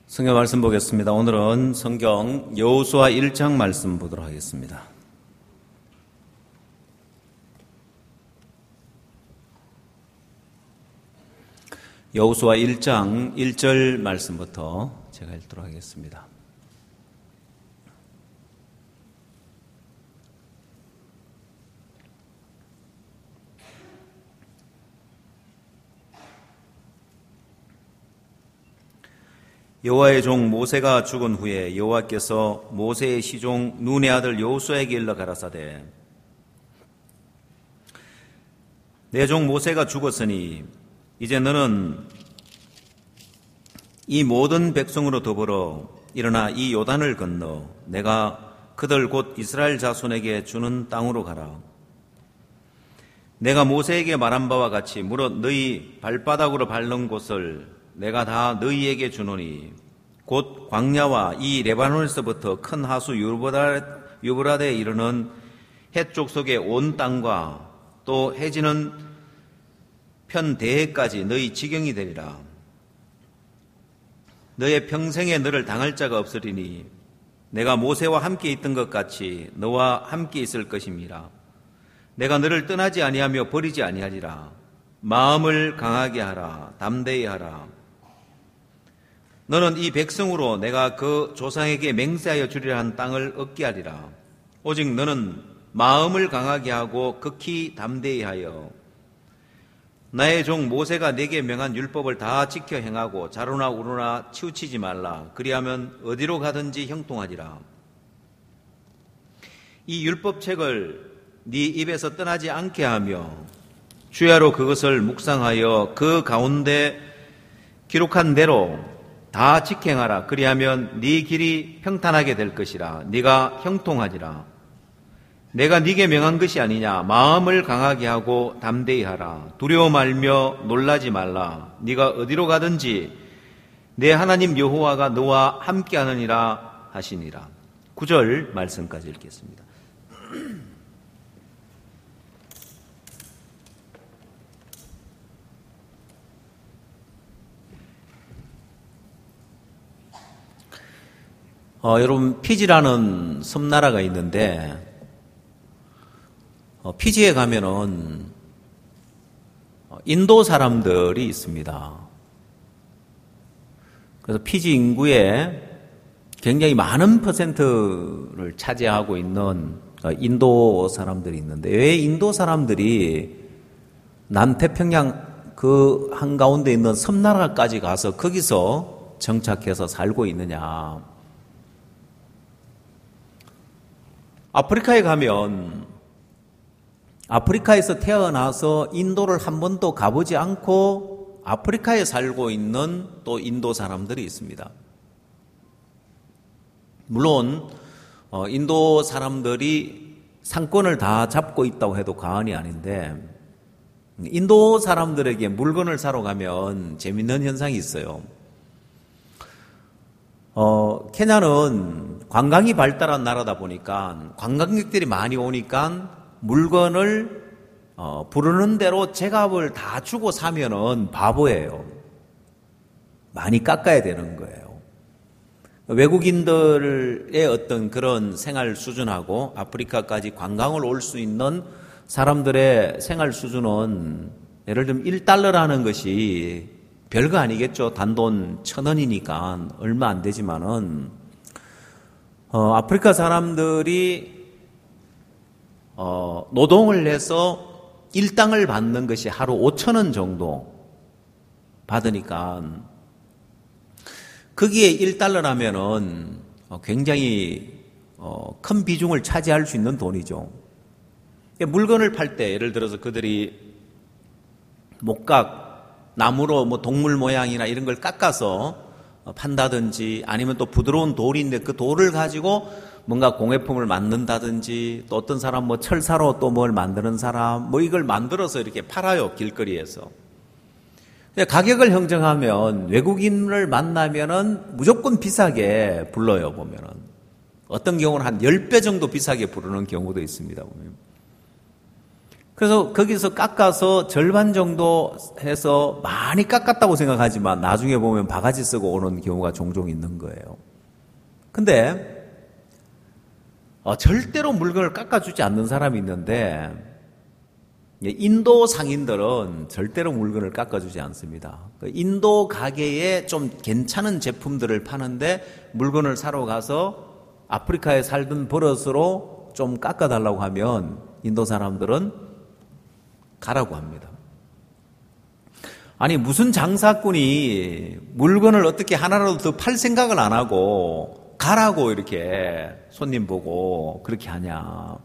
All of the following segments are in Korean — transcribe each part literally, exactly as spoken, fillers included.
성경 말씀 보겠습니다. 오늘은 성경 여호수아 일 장 말씀 보도록 하겠습니다. 여호수아 일 장 일 절 말씀부터 제가 읽도록 하겠습니다. 여호와의 종 모세가 죽은 후에 여호와께서 모세의 시종 눈의 아들 여호수아에게 일러 가라사대, 내 종 모세가 죽었으니 이제 너는 이 모든 백성으로 더불어 일어나 이 요단을 건너 내가 그들 곧 이스라엘 자손에게 주는 땅으로 가라. 내가 모세에게 말한 바와 같이 무릇 너희 발바닥으로 밟는 곳을 내가 다 너희에게 주노니 곧 광야와 이 레바논에서부터 큰 하수 유브라데에 이르는 해쪽 속의 온 땅과 또 해지는 편 대해까지 너희 지경이 되리라. 너의 평생에 너를 당할 자가 없으리니 내가 모세와 함께 있던 것 같이 너와 함께 있을 것임이라. 내가 너를 떠나지 아니하며 버리지 아니하리라. 마음을 강하게 하라. 담대히 하라. 너는 이 백성으로 내가 그 조상에게 맹세하여 주리라 한 땅을 얻게 하리라. 오직 너는 마음을 강하게 하고 극히 담대히 하여 나의 종 모세가 내게 명한 율법을 다 지켜 행하고 자루나 우루나 치우치지 말라. 그리하면 어디로 가든지 형통하리라. 이 율법책을 네 입에서 떠나지 않게 하며 주야로 그것을 묵상하여 그 가운데 기록한 대로 다 직행하라. 그리하면 네 길이 평탄하게 될 것이라. 네가 형통하리라. 내가 네게 명한 것이 아니냐. 마음을 강하게 하고 담대히 하라. 두려워 말며 놀라지 말라. 네가 어디로 가든지 내 하나님 여호와가 너와 함께하느니라 하시니라. 구 절 말씀까지 읽겠습니다. 어, 여러분, 피지라는 섬나라가 있는데 어, 피지에 가면은 인도 사람들이 있습니다. 그래서 피지 인구의 굉장히 많은 퍼센트를 차지하고 있는 인도 사람들이 있는데, 왜 인도 사람들이 남태평양 그 한가운데 있는 섬나라까지 가서 거기서 정착해서 살고 있느냐? 아프리카에 가면 아프리카에서 태어나서 인도를 한 번도 가보지 않고 아프리카에 살고 있는 또 인도 사람들이 있습니다. 물론 인도 사람들이 상권을 다 잡고 있다고 해도 과언이 아닌데, 인도 사람들에게 물건을 사러 가면 재밌는 현상이 있어요. 어, 케냐는 관광이 발달한 나라다 보니까 관광객들이 많이 오니까 물건을 어, 부르는 대로 제값을 다 주고 사면은 바보예요. 많이 깎아야 되는 거예요. 외국인들의 어떤 그런 생활 수준하고 아프리카까지 관광을 올 수 있는 사람들의 생활 수준은 예를 들면 일 달러라는 것이 별거 아니겠죠. 단돈 천 원이니까 얼마 안 되지만은 어, 아프리카 사람들이 어, 노동을 해서 일당을 받는 것이 하루 오천 원 정도 받으니까 거기에 일 달러라면은 굉장히 어, 큰 비중을 차지할 수 있는 돈이죠. 물건을 팔 때 예를 들어서 그들이 목각 나무로 뭐 동물 모양이나 이런 걸 깎아서 판다든지, 아니면 또 부드러운 돌인데 그 돌을 가지고 뭔가 공예품을 만든다든지, 또 어떤 사람 뭐 철사로 또 뭘 만드는 사람 뭐 이걸 만들어서 이렇게 팔아요, 길거리에서. 가격을 형정하면 외국인을 만나면은 무조건 비싸게 불러요, 보면은. 어떤 경우는 한 십 배 정도 비싸게 부르는 경우도 있습니다, 보면. 그래서 거기서 깎아서 절반 정도 해서 많이 깎았다고 생각하지만 나중에 보면 바가지 쓰고 오는 경우가 종종 있는 거예요. 근데 어, 절대로 물건을 깎아주지 않는 사람이 있는데 인도 상인들은 절대로 물건을 깎아주지 않습니다. 인도 가게에 좀 괜찮은 제품들을 파는데 물건을 사러 가서 아프리카에 살던 버릇으로 좀 깎아달라고 하면 인도 사람들은 가라고 합니다. 아니 무슨 장사꾼이 물건을 어떻게 하나라도 더 팔 생각을 안 하고 가라고 이렇게 손님 보고 그렇게 하냐.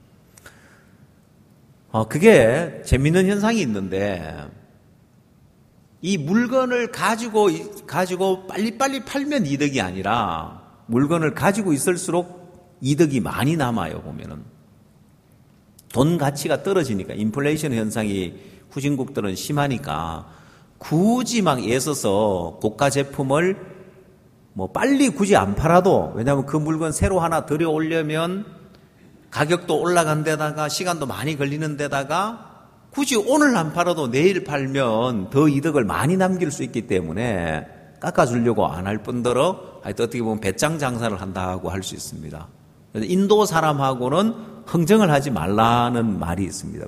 어, 그게 재밌는 현상이 있는데 이 물건을 가지고 가지고 빨리빨리 팔면 이득이 아니라 물건을 가지고 있을수록 이득이 많이 남아요. 보면은 돈 가치가 떨어지니까 인플레이션 현상이 후진국들은 심하니까 굳이 막 애써서 고가 제품을 뭐 빨리 굳이 안 팔아도 왜냐하면 그 물건 새로 하나 들여 올려면 가격도 올라간 데다가 시간도 많이 걸리는 데다가 굳이 오늘 안 팔아도 내일 팔면 더 이득을 많이 남길 수 있기 때문에 깎아주려고 안 할 뿐더러 하여튼 어떻게 보면 배짱 장사를 한다고 할 수 있습니다. 인도 사람하고는 흥정을 하지 말라는 말이 있습니다.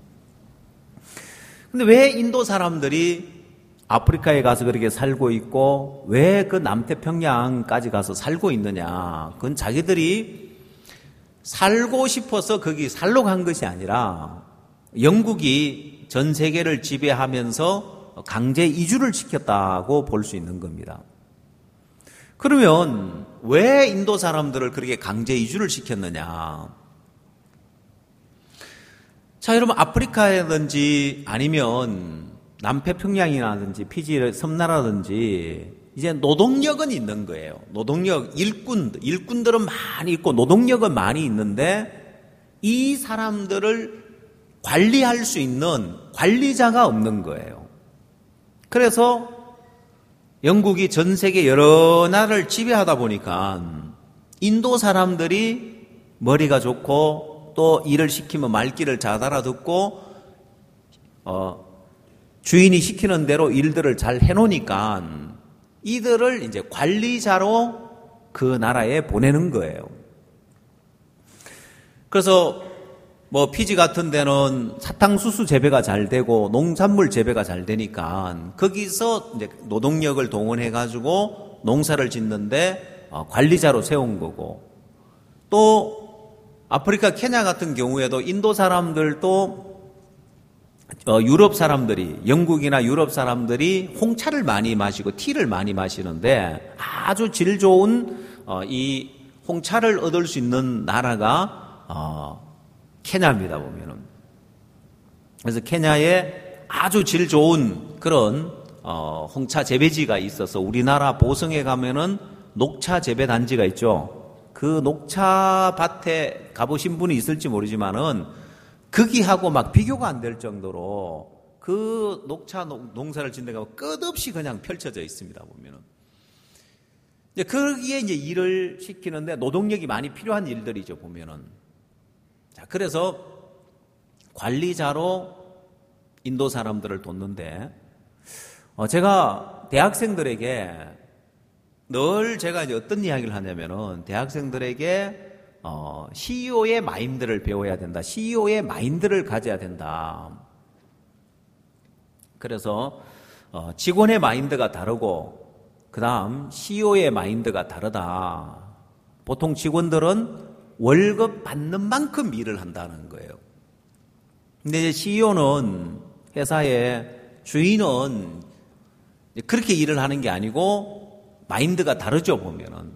근데 왜 인도 사람들이 아프리카에 가서 그렇게 살고 있고 왜 그 남태평양까지 가서 살고 있느냐? 그건 자기들이 살고 싶어서 거기 살러 간 것이 아니라 영국이 전 세계를 지배하면서 강제 이주를 시켰다고 볼 수 있는 겁니다. 그러면 왜 인도 사람들을 그렇게 강제 이주를 시켰느냐? 자, 여러분 아프리카라든지 아니면 남태평양이라든지 피지 섬나라든지 이제 노동력은 있는 거예요. 노동력, 일꾼, 일꾼들은 많이 있고 노동력은 많이 있는데 이 사람들을 관리할 수 있는 관리자가 없는 거예요. 그래서 영국이 전 세계 여러 나라를 지배하다 보니까 인도 사람들이 머리가 좋고 또 일을 시키면 말귀를 잘 알아듣고 어, 주인이 시키는 대로 일들을 잘 해놓으니까 이들을 이제 관리자로 그 나라에 보내는 거예요. 그래서 뭐 피지 같은 데는 사탕수수 재배가 잘 되고 농산물 재배가 잘 되니까 거기서 이제 노동력을 동원해 가지고 농사를 짓는데 관리자로 세운 거고, 또 아프리카 케냐 같은 경우에도 인도 사람들도 어, 유럽 사람들이, 영국이나 유럽 사람들이 홍차를 많이 마시고 티를 많이 마시는데 아주 질 좋은 어, 이 홍차를 얻을 수 있는 나라가 어, 케냐입니다, 보면은. 그래서 케냐에 아주 질 좋은 그런 어, 홍차 재배지가 있어서 우리나라 보성에 가면은 녹차 재배 단지가 있죠. 그 녹차 밭에 가보신 분이 있을지 모르지만은 거기하고 막 비교가 안 될 정도로 그 녹차 농사를 짓는 데가 끝없이 그냥 펼쳐져 있습니다, 보면은. 이제 거기에 이제 일을 시키는데 노동력이 많이 필요한 일들이죠, 보면은. 자, 그래서 관리자로 인도 사람들을 뒀는데, 어, 제가 대학생들에게 늘 제가 이제 어떤 이야기를 하냐면은 대학생들에게 어, 씨이오의 마인드를 배워야 된다. 씨이오의 마인드를 가져야 된다. 그래서 어, 직원의 마인드가 다르고 그 다음 씨이오의 마인드가 다르다. 보통 직원들은 월급 받는 만큼 일을 한다는 거예요. 근데 이제 씨이오는 회사의 주인은 그렇게 일을 하는 게 아니고 마인드가 다르죠, 보면은.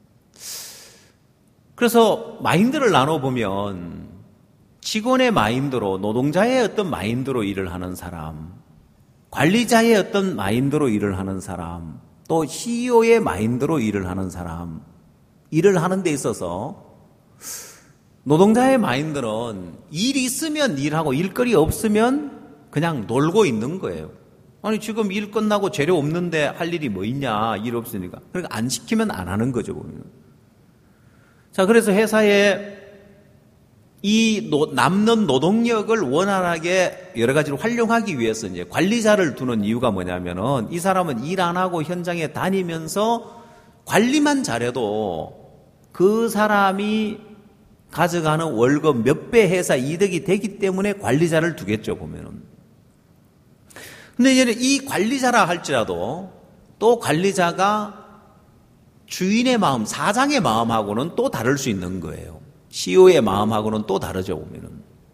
그래서 마인드를 나눠보면 직원의 마인드로, 노동자의 어떤 마인드로 일을 하는 사람, 관리자의 어떤 마인드로 일을 하는 사람, 또 씨이오의 마인드로 일을 하는 사람, 일을 하는 데 있어서 노동자의 마인드는 일이 있으면 일하고 일거리 없으면 그냥 놀고 있는 거예요. 아니 지금 일 끝나고 재료 없는데 할 일이 뭐 있냐, 일 없으니까. 그러니까 안 시키면 안 하는 거죠, 보면. 자, 그래서 회사에 이 노, 남는 노동력을 원활하게 여러 가지로 활용하기 위해서 이제 관리자를 두는 이유가 뭐냐면은 이 사람은 일 안 하고 현장에 다니면서 관리만 잘해도 그 사람이 가져가는 월급 몇 배 회사 이득이 되기 때문에 관리자를 두겠죠, 보면은. 근데 이제 이 관리자라 할지라도 또 관리자가 주인의 마음, 사장의 마음하고는 또 다를 수 있는 거예요. 씨이오의 마음하고는 또 다르죠, 보면은.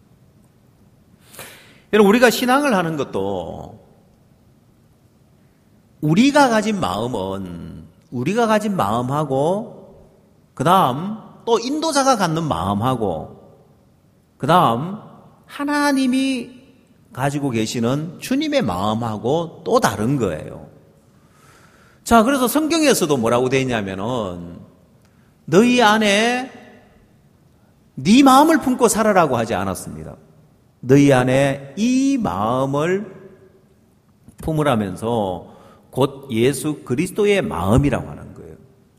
여러분, 우리가 신앙을 하는 것도 우리가 가진 마음은 우리가 가진 마음하고 그 다음 또 인도자가 갖는 마음하고 그 다음 하나님이 가지고 계시는 주님의 마음하고 또 다른 거예요. 자, 그래서 성경에서도 뭐라고 되어 있냐면은 너희 안에 네 마음을 품고 살아라고 하지 않았습니다. 너희 안에 이 마음을 품으라면서 곧 예수 그리스도의 마음이라고 하는 거예요.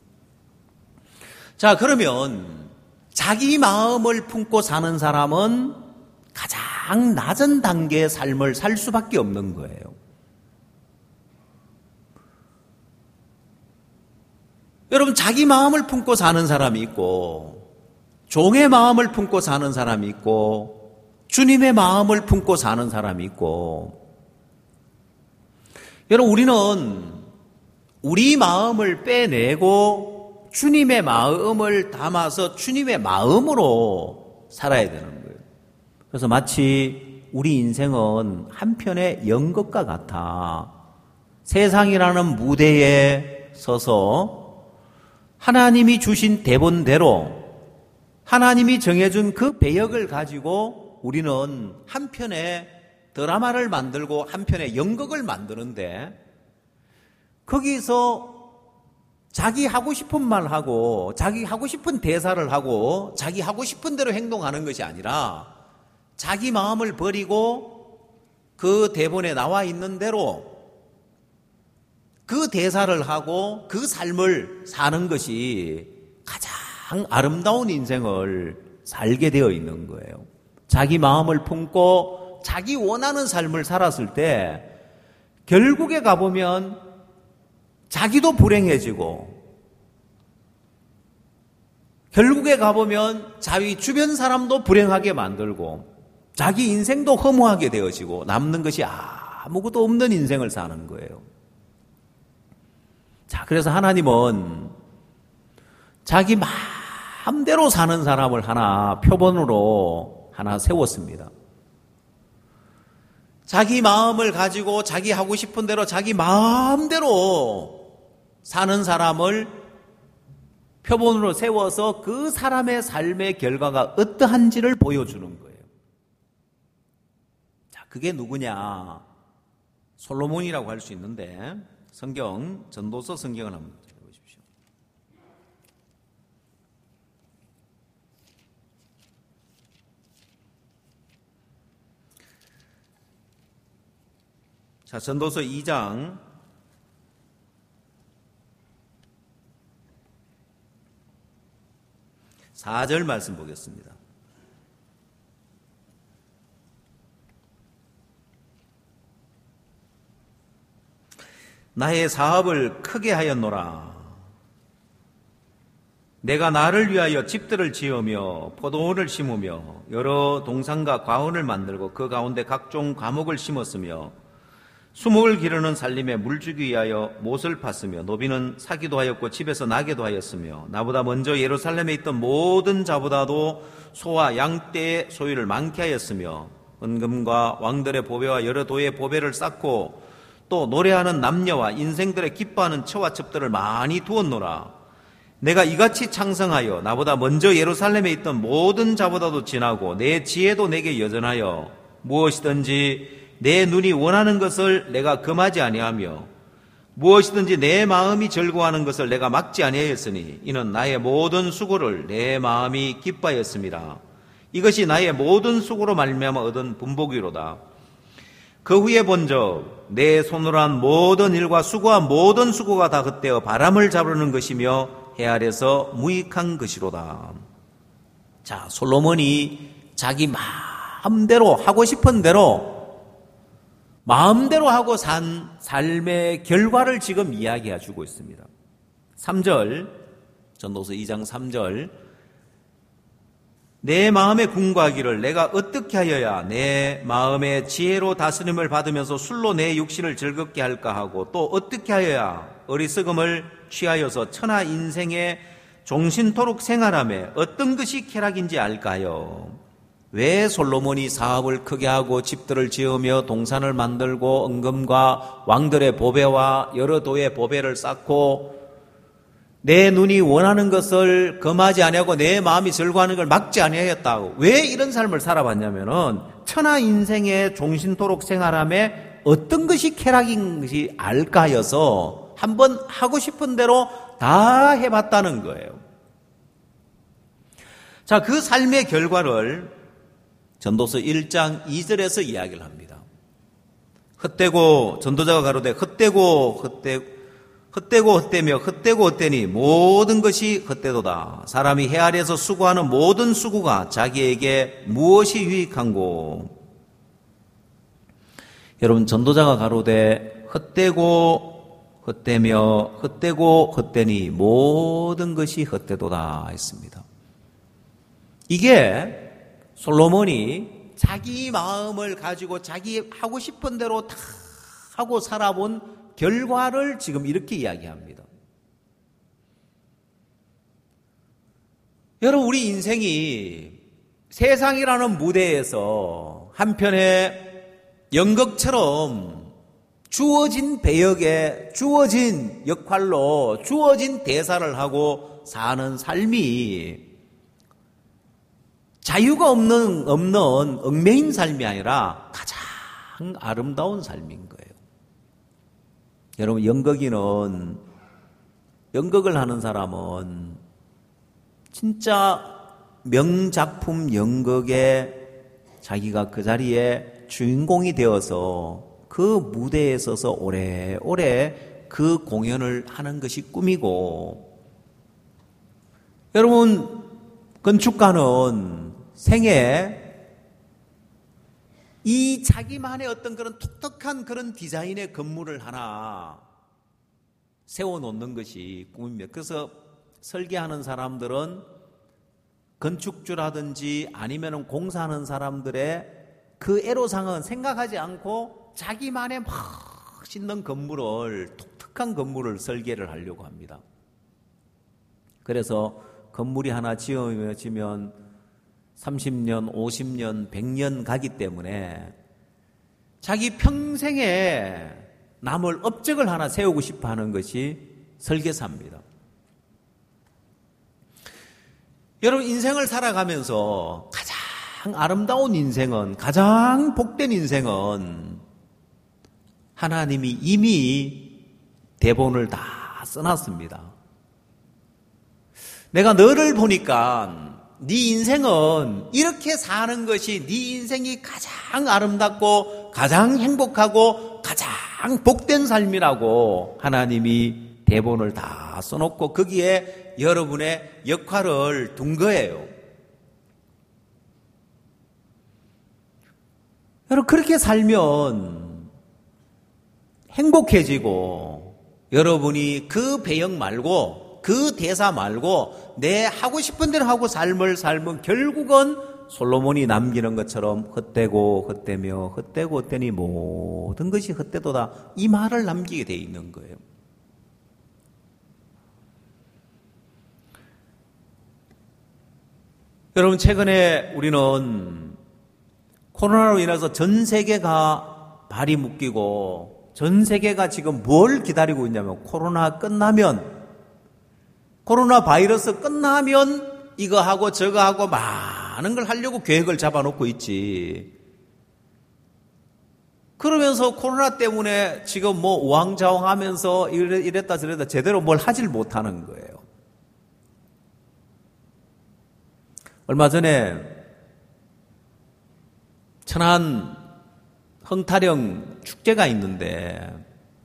자, 그러면 자기 마음을 품고 사는 사람은 가장 낮은 단계의 삶을 살 수밖에 없는 거예요. 여러분, 자기 마음을 품고 사는 사람이 있고 종의 마음을 품고 사는 사람이 있고 주님의 마음을 품고 사는 사람이 있고, 여러분, 우리는 우리 마음을 빼내고 주님의 마음을 담아서 주님의 마음으로 살아야 되는 거예요. 그래서 마치 우리 인생은 한편의 연극과 같아 세상이라는 무대에 서서 하나님이 주신 대본대로 하나님이 정해준 그 배역을 가지고 우리는 한편의 드라마를 만들고 한편의 연극을 만드는데, 거기서 자기 하고 싶은 말 하고 자기 하고 싶은 대사를 하고 자기 하고 싶은 대로 행동하는 것이 아니라 자기 마음을 버리고 그 대본에 나와 있는 대로 그 대사를 하고 그 삶을 사는 것이 가장 아름다운 인생을 살게 되어 있는 거예요. 자기 마음을 품고 자기 원하는 삶을 살았을 때 결국에 가보면 자기도 불행해지고 결국에 가보면 자기 주변 사람도 불행하게 만들고 자기 인생도 허무하게 되어지고 남는 것이 아무것도 없는 인생을 사는 거예요. 자, 그래서 하나님은 자기 마음대로 사는 사람을 하나 표본으로 하나 세웠습니다. 자기 마음을 가지고 자기 하고 싶은 대로 자기 마음대로 사는 사람을 표본으로 세워서 그 사람의 삶의 결과가 어떠한지를 보여주는 거예요. 자, 그게 누구냐? 솔로몬이라고 할 수 있는데 성경, 전도서 성경을 한번 보십시오. 자, 전도서 이 장 사 절 말씀 보겠습니다. 나의 사업을 크게 하였노라. 내가 나를 위하여 집들을 지으며 포도원을 심으며 여러 동산과 과원을 만들고 그 가운데 각종 과목을 심었으며 수목을 기르는 살림에 물주기 위하여 못을 팠으며 노비는 사기도 하였고 집에서 나게도 하였으며 나보다 먼저 예루살렘에 있던 모든 자보다도 소와 양떼의 소유를 많게 하였으며 은금과 왕들의 보배와 여러 도의 보배를 쌓고 또 노래하는 남녀와 인생들의 기뻐하는 처와 첩들을 많이 두었노라. 내가 이같이 창성하여 나보다 먼저 예루살렘에 있던 모든 자보다도 진하고 내 지혜도 내게 여전하여 무엇이든지 내 눈이 원하는 것을 내가 금하지 아니하며 무엇이든지 내 마음이 즐거워하는 것을 내가 막지 아니하였으니 이는 나의 모든 수고를 내 마음이 기뻐하였습니다. 이것이 나의 모든 수고로 말미암아 얻은 분복이로다. 그 후에 본적 내 손으로 한 모든 일과 수고한 모든 수고가 다 헛되어 바람을 잡으려는 것이며 해 아래서 무익한 것이로다. 자, 솔로몬이 자기 마음대로 하고 싶은 대로 마음대로 하고 산 삶의 결과를 지금 이야기해 주고 있습니다. 삼 절, 전도서 이 장 삼 절, 내 마음에 궁구하기를 내가 어떻게 하여야 내 마음의 지혜로 다스림을 받으면서 술로 내 육신을 즐겁게 할까 하고 또 어떻게 하여야 어리석음을 취하여서 천하 인생에 종신토록 생활하며 어떤 것이 쾌락인지 알까요? 왜 솔로몬이 사업을 크게 하고 집들을 지으며 동산을 만들고 은금과 왕들의 보배와 여러 도의 보배를 쌓고 내 눈이 원하는 것을 금하지 아니하고 내 마음이 즐거워하는 걸 막지 아니하였다고 왜 이런 삶을 살아봤냐면은 천하 인생에 종신토록 생활하며 어떤 것이 쾌락인 것이 알까여서 한번 하고 싶은 대로 다 해봤다는 거예요. 자, 그 삶의 결과를 전도서 일 장 이 절에서 이야기를 합니다. 헛되고 전도자가 가로되 헛되고 헛되 헛되고 헛되며 헛되고 헛되니 모든 것이 헛되도다. 사람이 해 아래에서 수고하는 모든 수고가 자기에게 무엇이 유익한고. 여러분, 전도자가 가로되 헛되고 헛되며 헛되고 헛되니 모든 것이 헛되도다 했습니다. 이게 솔로몬이 자기 마음을 가지고 자기 하고 싶은 대로 다 하고 살아본 결과를 지금 이렇게 이야기합니다. 여러분, 우리 인생이 세상이라는 무대에서 한편의 연극처럼 주어진 배역에 주어진 역할로 주어진 대사를 하고 사는 삶이 자유가 없는, 없는 얽매인 삶이 아니라 가장 아름다운 삶인 거예요. 여러분, 연극인은, 연극을 하는 사람은 진짜 명작품 연극에 자기가 그 자리에 주인공이 되어서 그 무대에 서서 오래오래 그 공연을 하는 것이 꿈이고, 여러분, 건축가는 생애 이 자기만의 어떤 그런 독특한 그런 디자인의 건물을 하나 세워놓는 것이 꿈입니다. 그래서 설계하는 사람들은 건축주라든지 아니면 공사하는 사람들의 그 애로사항은 생각하지 않고 자기만의 멋있는 건물을, 독특한 건물을 설계를 하려고 합니다. 그래서 건물이 하나 지어지면 삼십 년, 오십 년, 백 년 가기 때문에 자기 평생에 남을 업적을 하나 세우고 싶어 하는 것이 설계사입니다. 여러분, 인생을 살아가면서 가장 아름다운 인생은, 가장 복된 인생은 하나님이 이미 대본을 다 써놨습니다. 내가 너를 보니까 네 인생은 이렇게 사는 것이 네 인생이 가장 아름답고 가장 행복하고 가장 복된 삶이라고 하나님이 대본을 다 써놓고 거기에 여러분의 역할을 둔 거예요. 여러분, 그렇게 살면 행복해지고 여러분이 그 배역 말고 그 대사 말고 내 하고 싶은 대로 하고 삶을 살면 결국은 솔로몬이 남기는 것처럼 헛되고 헛되며 헛되고 헛되니 모든 것이 헛되도다, 이 말을 남기게 돼 있는 거예요. 여러분, 최근에 우리는 코로나로 인해서 전 세계가 발이 묶이고 전 세계가 지금 뭘 기다리고 있냐면 코로나 끝나면, 코로나 바이러스 끝나면 이거 하고 저거 하고 많은 걸 하려고 계획을 잡아놓고 있지. 그러면서 코로나 때문에 지금 뭐 우왕좌왕 하면서 이랬다 저랬다 제대로 뭘 하질 못하는 거예요. 얼마 전에 천안 흥타령 축제가 있는데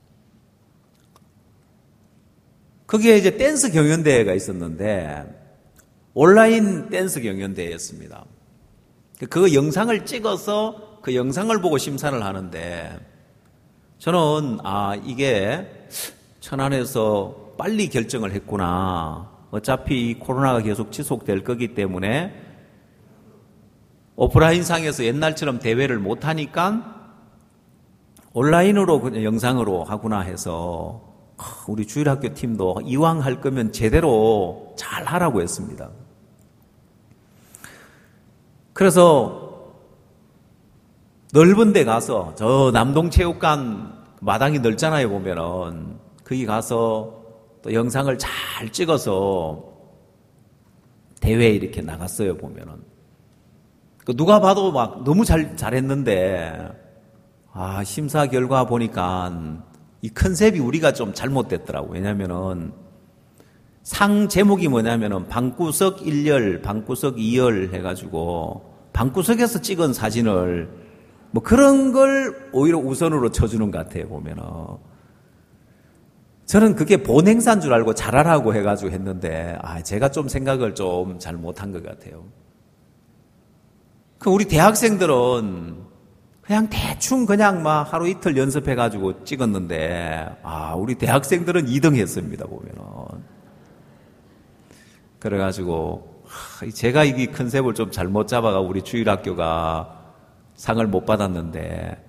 거기에 이제 댄스 경연대회가 있었는데 온라인 댄스 경연대회였습니다. 그 영상을 찍어서 그 영상을 보고 심사를 하는데 저는 아 이게 천안에서 빨리 결정을 했구나. 어차피 이 코로나가 계속 지속될 거기 때문에 오프라인상에서 옛날처럼 대회를 못하니까 온라인으로 그냥 영상으로 하구나 해서 우리 주일학교 팀도 이왕 할 거면 제대로 잘 하라고 했습니다. 그래서 넓은 데 가서 저 남동체육관 마당이 넓잖아요 보면은 거기 가서 또 영상을 잘 찍어서 대회에 이렇게 나갔어요 보면은 누가 봐도 막 너무 잘 잘했는데 아 심사 결과 보니까 이 컨셉이 우리가 좀 잘못됐더라고. 왜냐면은 상 제목이 뭐냐면은 방구석 일 열, 방구석 이 열 해가지고 방구석에서 찍은 사진을 뭐 그런 걸 오히려 우선으로 쳐주는 것 같아요 보면은. 저는 그게 본 행사인 줄 알고 잘하라고 해가지고 했는데 아 제가 좀 생각을 좀 잘못한 것 같아요. 그 우리 대학생들은 그냥 대충 그냥 막 하루 이틀 연습해가지고 찍었는데 아 우리 대학생들은 이 등 했습니다 보면은. 그래가지고 제가 이 컨셉을 좀 잘못 잡아가 우리 주일학교가 상을 못 받았는데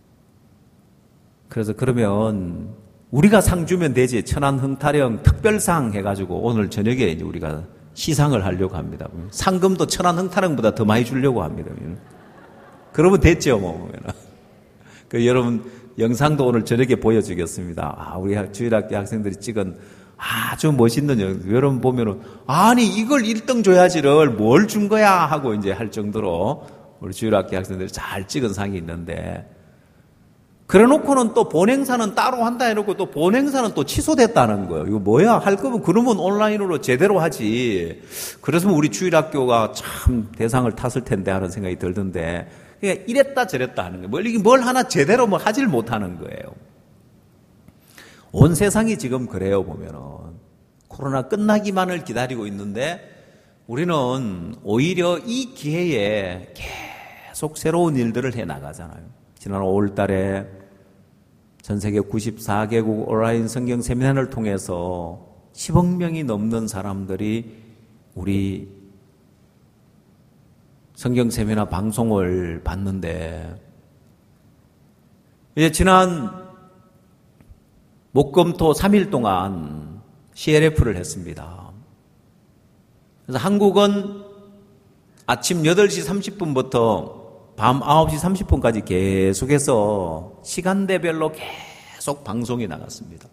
그래서 그러면 우리가 상 주면 되지. 천안 흥타령 특별상 해가지고 오늘 저녁에 이제 우리가 시상을 하려고 합니다. 상금도 천안 흥타령보다 더 많이 주려고 합니다. 그러면 됐죠, 뭐. 그 여러분 영상도 오늘 저녁에 보여주겠습니다. 아, 우리 주일학교 학생들이 찍은 아주 멋있는 영상. 여러분 보면은 아니 이걸 일 등 줘야지를 뭘 준 거야 하고 이제 할 정도로 우리 주일학교 학생들이 잘 찍은 상이 있는데. 그래 놓고는 또 본행사는 따로 한다 해놓고 또 본행사는 또 취소됐다는 거예요. 이거 뭐야? 할 거면 그러면 온라인으로 제대로 하지. 그래서 우리 주일학교가 참 대상을 탔을 텐데 하는 생각이 들던데. 그러니까 이랬다 저랬다 하는 거예요. 뭘, 이게 뭘 하나 제대로 뭐 하질 못하는 거예요. 온 세상이 지금 그래요, 보면은. 코로나 끝나기만을 기다리고 있는데 우리는 오히려 이 기회에 계속 새로운 일들을 해 나가잖아요. 지난 오월 달에 전 세계 구십사 개국 온라인 성경 세미나를 통해서 십억 명이 넘는 사람들이 우리 성경 세미나 방송을 봤는데 이제 지난 목금토 삼 일 동안 씨엘에프를 했습니다. 그래서 한국은 아침 여덟 시 삼십 분부터 밤 아홉 시 삼십 분까지 계속해서 시간대별로 계속 방송이 나갔습니다.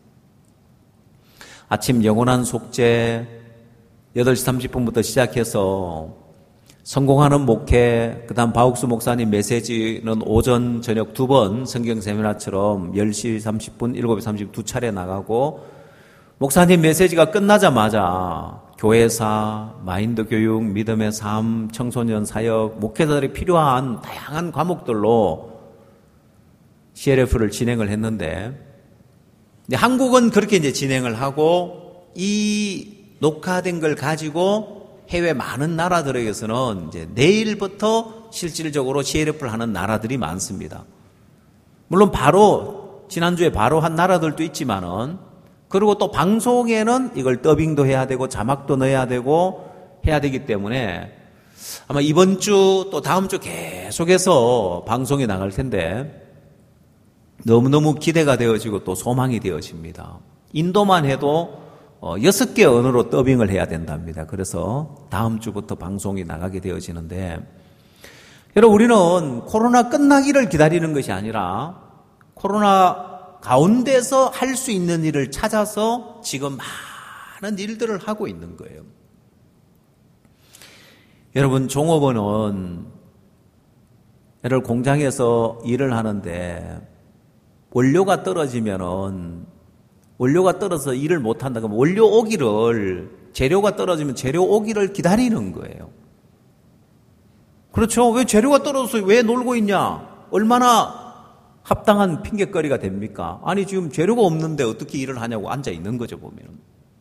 아침 영원한 속죄 여덟 시 삼십 분부터 시작해서 성공하는 목회, 그 다음 바욱수 목사님 메시지는 오전, 저녁 두 번 성경 세미나처럼 열 시 삼십 분, 일곱 시 삼십 분 두 차례 나가고 목사님 메시지가 끝나자마자 교회사, 마인드 교육, 믿음의 삶, 청소년 사역, 목회자들이 필요한 다양한 과목들로 씨엘에프를 진행을 했는데 한국은 그렇게 이제 진행을 하고 이 녹화된 걸 가지고 해외 많은 나라들에게서는 이제 내일부터 실질적으로 씨엘에프를 하는 나라들이 많습니다. 물론 바로 지난주에 바로 한 나라들도 있지만은 그리고 또 방송에는 이걸 더빙도 해야 되고 자막도 넣어야 되고 해야 되기 때문에 아마 이번 주 또 다음 주 계속해서 방송이 나갈 텐데 너무너무 기대가 되어지고 또 소망이 되어집니다. 인도만 해도 여섯 개 언어로 더빙을 해야 된답니다. 그래서 다음 주부터 방송이 나가게 되어지는데 여러분 우리는 코로나 끝나기를 기다리는 것이 아니라 코로나 가운데서 할 수 있는 일을 찾아서 지금 많은 일들을 하고 있는 거예요. 여러분 종업원은 여러분 공장에서 일을 하는데 원료가 떨어지면은 원료가 떨어져서 일을 못한다 그러면 원료 오기를 재료가 떨어지면 재료 오기를 기다리는 거예요. 그렇죠? 왜 재료가 떨어져서 왜 놀고 있냐? 얼마나 합당한 핑계거리가 됩니까? 아니 지금 재료가 없는데 어떻게 일을 하냐고 앉아 있는 거죠 보면.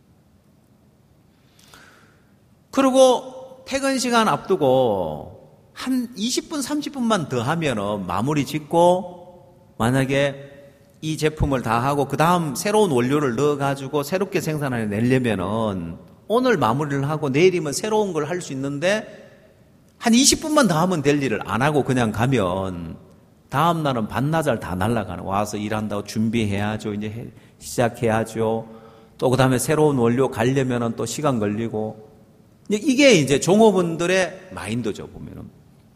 그리고 퇴근 시간 앞두고 한 이십 분, 삼십 분만 더 하면은 마무리 짓고 만약에 이 제품을 다 하고 그 다음 새로운 원료를 넣어가지고 새롭게 생산해 내려면은 오늘 마무리를 하고 내일이면 새로운 걸 할 수 있는데 한 이십 분만 더 하면 될 일을 안 하고 그냥 가면 다음 날은 반나절 다 날아가는, 와서 일한다고 준비해야죠. 이제 해, 시작해야죠. 또 그 다음에 새로운 원료 가려면은 또 시간 걸리고. 이게 이제 종업원들의 마인드죠, 보면은.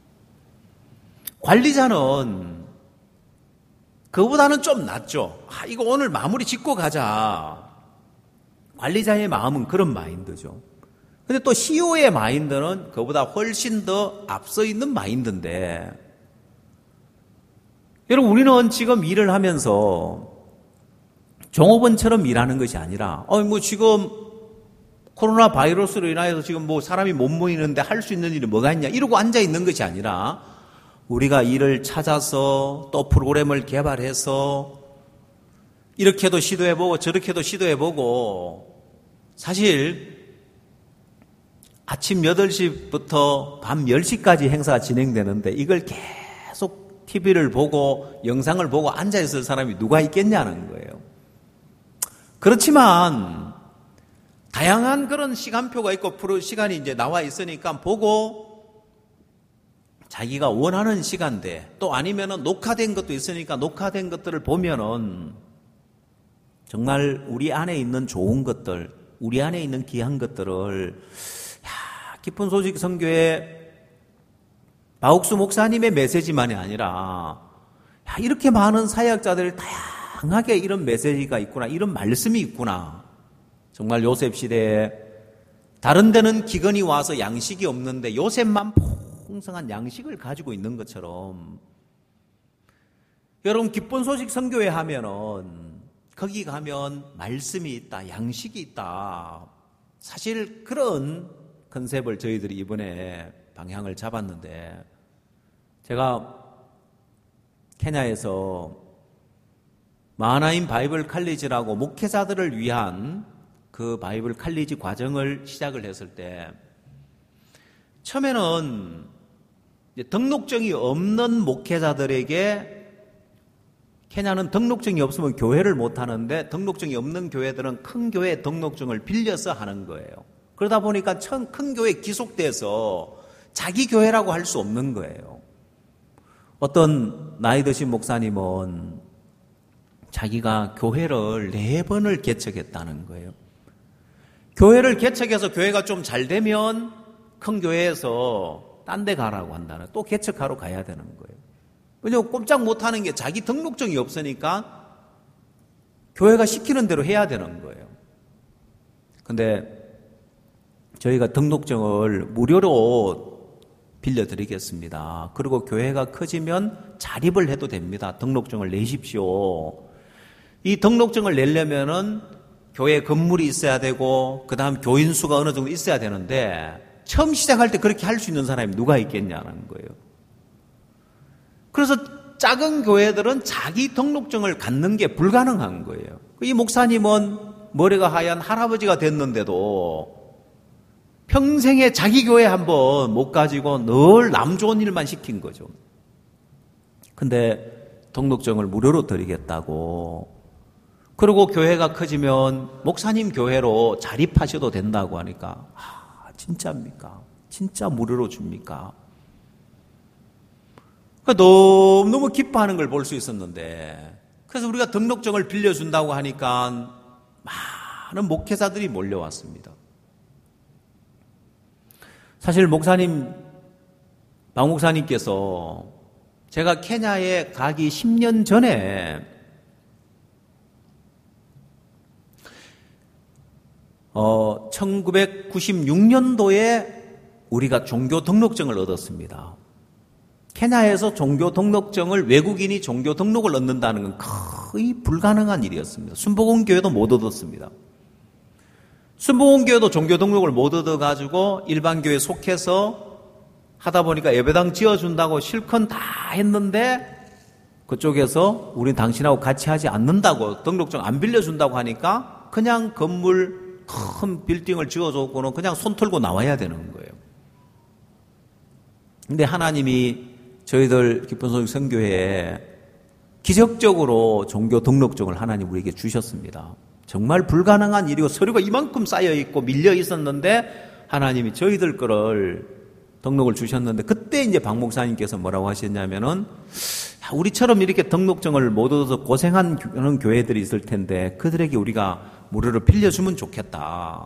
관리자는 그거보다는 좀 낫죠. 아, 이거 오늘 마무리 짓고 가자. 관리자의 마음은 그런 마인드죠. 근데 또 씨이오의 마인드는 그보다 훨씬 더 앞서 있는 마인드인데, 여러분, 우리는 지금 일을 하면서 종업원처럼 일하는 것이 아니라, 어, 뭐 지금 코로나 바이러스로 인하여서 지금 뭐 사람이 못 모이는데 할 수 있는 일이 뭐가 있냐, 이러고 앉아 있는 것이 아니라, 우리가 일을 찾아서 또 프로그램을 개발해서 이렇게도 시도해보고 저렇게도 시도해보고, 사실 아침 여덟 시부터 밤 열 시까지 행사가 진행되는데 이걸 계속 티비를 보고 영상을 보고 앉아있을 사람이 누가 있겠냐는 거예요. 그렇지만 다양한 그런 시간표가 있고 프로 시간이 이제 나와 있으니까 보고 자기가 원하는 시간대, 또 아니면은 녹화된 것도 있으니까 녹화된 것들을 보면은 정말 우리 안에 있는 좋은 것들, 우리 안에 있는 귀한 것들을, 야, 기쁜 소식 선교회 박옥수 목사님의 메시지만이 아니라, 야, 이렇게 많은 사역자들이 다양하게 이런 메시지가 있구나, 이런 말씀이 있구나. 정말 요셉 시대에 다른 데는 기근이 와서 양식이 없는데 요셉만 풍성한 양식을 가지고 있는 것처럼, 여러분 기쁜 소식 선교회 하면은 거기 가면 말씀이 있다, 양식이 있다. 사실 그런 컨셉을 저희들이 이번에 방향을 잡았는데, 제가 케냐에서 마하나임 바이블 칼리지라고 목회자들을 위한 그 바이블 칼리지 과정을 시작을 했을 때, 처음에는 이제 등록증이 없는 목회자들에게, 케냐는 등록증이 없으면 교회를 못 하는데 등록증이 없는 교회들은 큰 교회 등록증을 빌려서 하는 거예요. 그러다 보니까 큰 교회에 기속돼서 자기 교회라고 할 수 없는 거예요. 어떤 나이 드신 목사님은 자기가 교회를 네 번을 개척했다는 거예요. 교회를 개척해서 교회가 좀 잘 되면 큰 교회에서 딴 데 가라고 한다는, 또 개척하러 가야 되는 거예요. 왜냐하면 꼼짝 못하는 게 자기 등록증이 없으니까 교회가 시키는 대로 해야 되는 거예요. 근데 저희가 등록증을 무료로 빌려드리겠습니다. 그리고 교회가 커지면 자립을 해도 됩니다. 등록증을 내십시오. 이 등록증을 내려면은 교회 건물이 있어야 되고 그 다음 교인 수가 어느 정도 있어야 되는데, 처음 시작할 때 그렇게 할 수 있는 사람이 누가 있겠냐는 거예요. 그래서 작은 교회들은 자기 등록증을 갖는 게 불가능한 거예요. 이 목사님은 머리가 하얀 할아버지가 됐는데도 평생에 자기 교회 한번 못 가지고 늘 남 좋은 일만 시킨 거죠. 근데 등록증을 무료로 드리겠다고, 그리고 교회가 커지면 목사님 교회로 자립하셔도 된다고 하니까, 아, 진짜입니까? 진짜 무료로 줍니까? 그러니까 너무너무 기뻐하는 걸 볼 수 있었는데, 그래서 우리가 등록증을 빌려준다고 하니까 많은 목회자들이 몰려왔습니다. 사실 목사님, 박 목사님께서 제가 케냐에 가기 십 년 전에 어, 천구백구십육 년도에 우리가 종교 등록증을 얻었습니다. 케냐에서 종교 등록증을, 외국인이 종교 등록을 얻는다는 건 거의 불가능한 일이었습니다. 순복음 교회도 못 얻었습니다. 순복음 교회도 종교 등록을 못 얻어가지고 일반 교회에 속해서 하다 보니까 예배당 지어준다고 실컷 다 했는데, 그쪽에서 우린 당신하고 같이 하지 않는다고, 등록증 안 빌려준다고 하니까 그냥 건물 큰 빌딩을 지어줬고는 그냥 손 털고 나와야 되는 거예요. 근데 하나님이 저희들 기쁨소식 선교회에 기적적으로 종교 등록증을 하나님 우리에게 주셨습니다. 정말 불가능한 일이고 서류가 이만큼 쌓여 있고 밀려 있었는데 하나님이 저희들 거를 등록을 주셨는데, 그때 이제 박 목사님께서 뭐라고 하셨냐면은, 우리처럼 이렇게 등록증을 못 얻어서 고생한 그런 교회들이 있을 텐데 그들에게 우리가 무료로 빌려주면 좋겠다.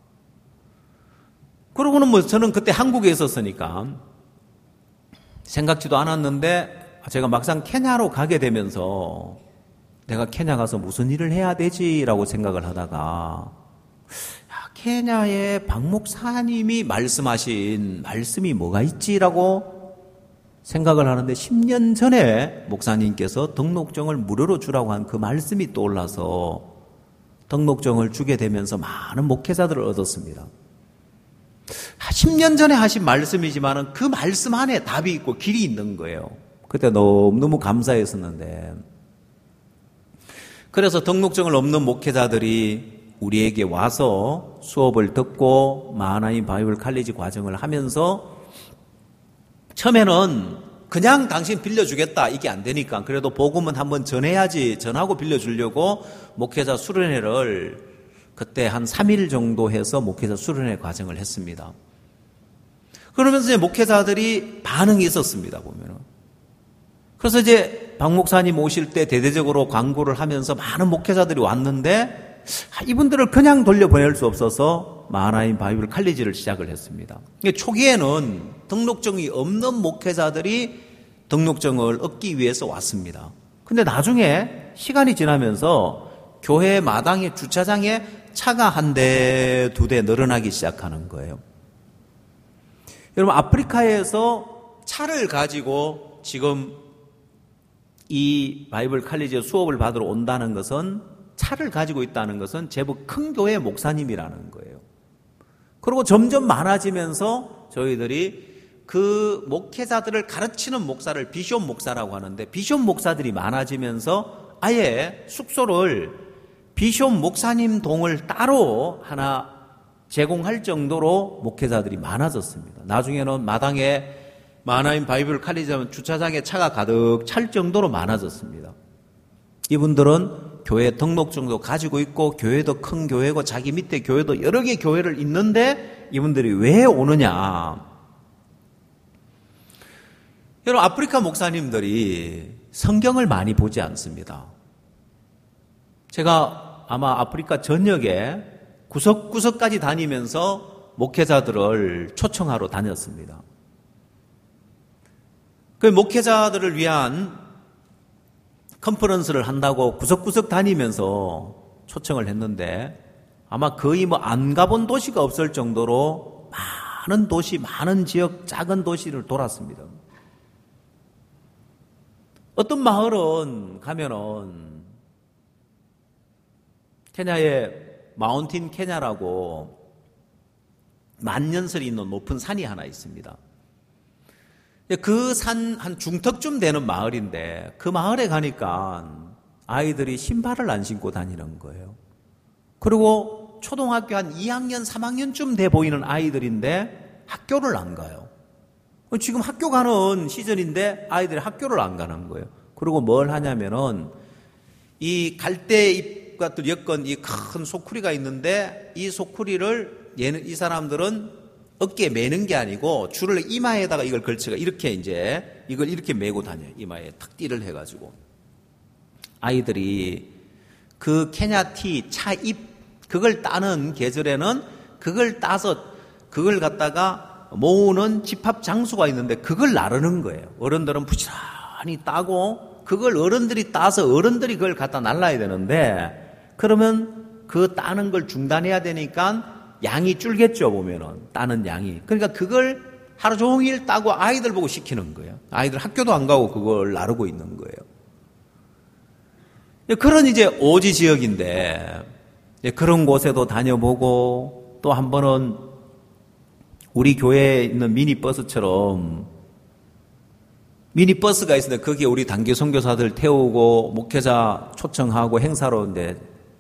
그러고는 뭐 저는 그때 한국에 있었으니까 생각지도 않았는데, 제가 막상 케냐로 가게 되면서 내가 케냐 가서 무슨 일을 해야 되지라고 생각을 하다가, 케냐에 박 목사님이 말씀하신 말씀이 뭐가 있지라고 생각을 하는데, 십 년 전에 목사님께서 등록증을 무료로 주라고 한 그 말씀이 떠올라서 등록증을 주게 되면서 많은 목회자들을 얻었습니다. 십 년 전에 하신 말씀이지만 그 말씀 안에 답이 있고 길이 있는 거예요. 그때 너무너무 감사했었는데, 그래서 등록증을 없는 목회자들이 우리에게 와서 수업을 듣고 마하나임 바이블 칼리지 과정을 하면서, 처음에는 그냥 당신 빌려주겠다 이게 안 되니까 그래도 복음은 한번 전해야지 전하고 빌려주려고 목회자 수련회를 그때 한 삼 일 정도 해서 목회자 수련회 과정을 했습니다. 그러면서 이제 목회자들이 반응이 있었습니다, 보면은. 그래서 이제 박 목사님 오실 때 대대적으로 광고를 하면서 많은 목회자들이 왔는데, 이분들을 그냥 돌려보낼 수 없어서 마하나임 바이블 칼리지를 시작을 했습니다. 초기에는 등록증이 없는 목회자들이 등록증을 얻기 위해서 왔습니다. 근데 나중에 시간이 지나면서 교회 마당에 주차장에 차가 한 대, 두 대 늘어나기 시작하는 거예요. 여러분, 아프리카에서 차를 가지고 지금 이 바이블 칼리지 수업을 받으러 온다는 것은, 차를 가지고 있다는 것은 제법 큰 교회 목사님이라는 거예요. 그리고 점점 많아지면서 저희들이 그 목회자들을 가르치는 목사를 비숍 목사라고 하는데, 비숍 목사들이 많아지면서 아예 숙소를 비숍 목사님 동을 따로 하나 제공할 정도로 목회자들이 많아졌습니다. 나중에는 마당에 마하나임 바이블 칼리지 주차장에 차가 가득 찰 정도로 많아졌습니다. 이분들은 교회 등록증도 가지고 있고 교회도 큰 교회고 자기 밑에 교회도 여러 개 교회를 있는데 이분들이 왜 오느냐? 여러분, 아프리카 목사님들이 성경을 많이 보지 않습니다. 제가 아마 아프리카 전역에 구석구석까지 다니면서 목회자들을 초청하러 다녔습니다. 그 목회자들을 위한 컨퍼런스를 한다고 구석구석 다니면서 초청을 했는데, 아마 거의 뭐 안 가본 도시가 없을 정도로 많은 도시, 많은 지역, 작은 도시를 돌았습니다. 어떤 마을은 가면은 케냐에 마운틴 케냐라고 만년설이 있는 높은 산이 하나 있습니다. 그 산 한 중턱쯤 되는 마을인데, 그 마을에 가니까 아이들이 신발을 안 신고 다니는 거예요. 그리고 초등학교 한 이 학년, 삼 학년쯤 돼 보이는 아이들인데 학교를 안 가요. 지금 학교 가는 시즌인데 아이들이 학교를 안 가는 거예요. 그리고 뭘 하냐면은 이 갈대잎 같은 엮은 이 큰 소쿠리가 있는데, 이 소쿠리를 얘는 이 사람들은 어깨에 매는 게 아니고 줄을 이마에다가 이걸 걸쳐가 이렇게 이제 이걸 이렇게 메고 다녀요. 이마에 탁 띠를 해가지고. 아이들이 그 케냐티 차잎 그걸 따는 계절에는 그걸 따서 그걸 갖다가 모으는 집합 장소가 있는데 그걸 나르는 거예요. 어른들은 부지런히 따고 그걸 어른들이 따서 어른들이 그걸 갖다 날라야 되는데, 그러면 그 따는 걸 중단해야 되니까 양이 줄겠죠, 보면은. 따는 양이. 그러니까 그걸 하루 종일 따고 아이들 보고 시키는 거예요. 아이들 학교도 안 가고 그걸 나르고 있는 거예요. 그런 이제 오지 지역인데, 그런 곳에도 다녀보고, 또 한 번은 우리 교회에 있는 미니버스처럼 미니버스가 있는데 거기에 우리 단기 선교사들 태우고 목회자 초청하고 행사로 이제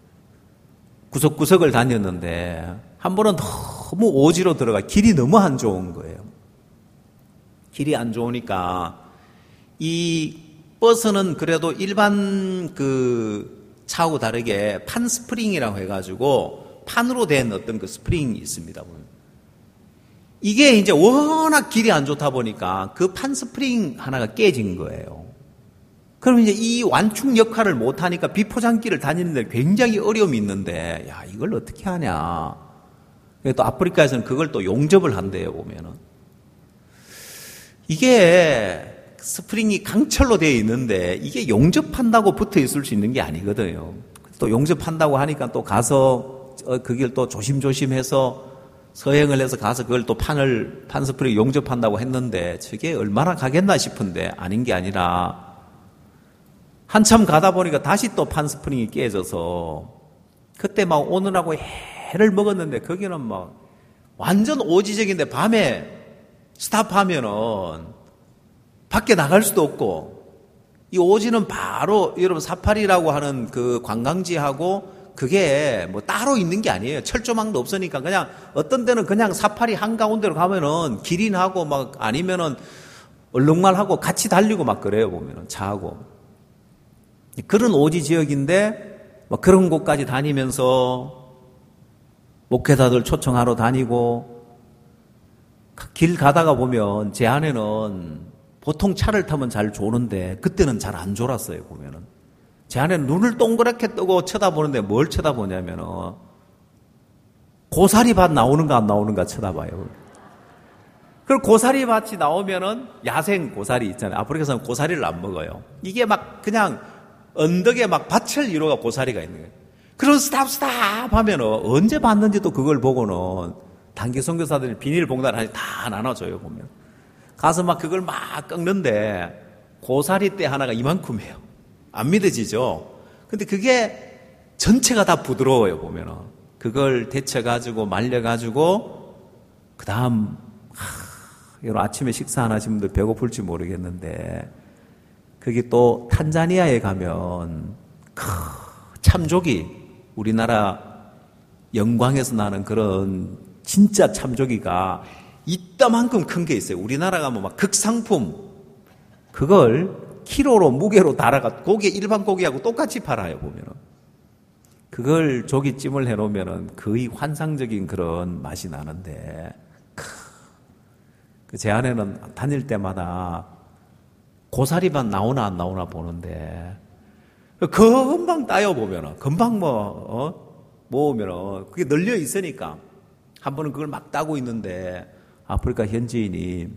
구석구석을 다녔는데, 한 번은 너무 오지로 들어가 길이 너무 안 좋은 거예요. 길이 안 좋으니까 이 버스는 그래도 일반 그 차하고 다르게 판 스프링이라고 해가지고 판으로 된 어떤 그 스프링이 있습니다. 이게 이제 워낙 길이 안 좋다 보니까 그 판 스프링 하나가 깨진 거예요. 그럼 이제 이 완충 역할을 못하니까 비포장길을 다니는데 굉장히 어려움이 있는데, 야, 이걸 어떻게 하냐. 또 아프리카에서는 그걸 또 용접을 한대요, 보면은. 이게 스프링이 강철로 되어 있는데 이게 용접한다고 붙어 있을 수 있는 게 아니거든요. 또 용접한다고 하니까 또 가서 그 길 또 조심조심해서 서행을 해서 가서 그걸 또 판을, 판 스프링 용접한다고 했는데 저게 얼마나 가겠나 싶은데 아닌 게 아니라 한참 가다 보니까 다시 또 판 스프링이 깨져서 그때 막 오느라고 해를 먹었는데 거기는 막 완전 오지적인데 밤에 스탑하면은 밖에 나갈 수도 없고 이 오지는 바로 여러분 사파리라고 하는 그 관광지하고 그게 뭐 따로 있는 게 아니에요. 철조망도 없으니까 그냥 어떤 데는 그냥 사파리 한가운데로 가면은 기린하고 막 아니면은 얼룩말하고 같이 달리고 막 그래요. 보면은 차하고. 그런 오지 지역인데 막 그런 곳까지 다니면서 목회자들 초청하러 다니고 길 가다가 보면 제 안에는 보통 차를 타면 잘 조는데 그때는 잘 안 졸았어요. 보면은 제 안에는 눈을 동그랗게 뜨고 쳐다보는데 뭘 쳐다보냐면은 고사리밭 나오는가 안 나오는가 쳐다봐요. 그리고 고사리밭이 나오면은 야생 고사리 있잖아요. 아프리카에서는 고사리를 안 먹어요. 이게 막 그냥 언덕에 막 밭을 이루어가 고사리가 있는 거예요. 그런 스탑 스탑 하면은 언제 봤는지도 그걸 보고는 단기 선교사들이 비닐봉다를 하나 다 나눠줘요. 보면 가서 막 그걸 막 꺾는데 고사리 때 하나가 이만큼 해요. 안 믿어지죠? 근데 그게 전체가 다 부드러워요. 보면은 그걸 데쳐가지고 말려가지고 그 다음 여러분 아침에 식사 안 하신 분들 배고플지 모르겠는데 거기 또 탄자니아에 가면 크, 참조기 우리나라 영광에서 나는 그런 진짜 참조기가 이따만큼 큰 게 있어요. 우리나라 가면 막 극상품 그걸 키로로 무게로 달아가 고기 일반 고기하고 똑같이 팔아요. 보면은 그걸 조기찜을 해놓으면은 거의 환상적인 그런 맛이 나는데 제 아내는 다닐 때마다 고사리만 나오나 안 나오나 보는데 금방 따요. 보면은 금방 뭐 어? 모으면은 그게 널려 있으니까 한 번은 그걸 막 따고 있는데 아프리카 현지인이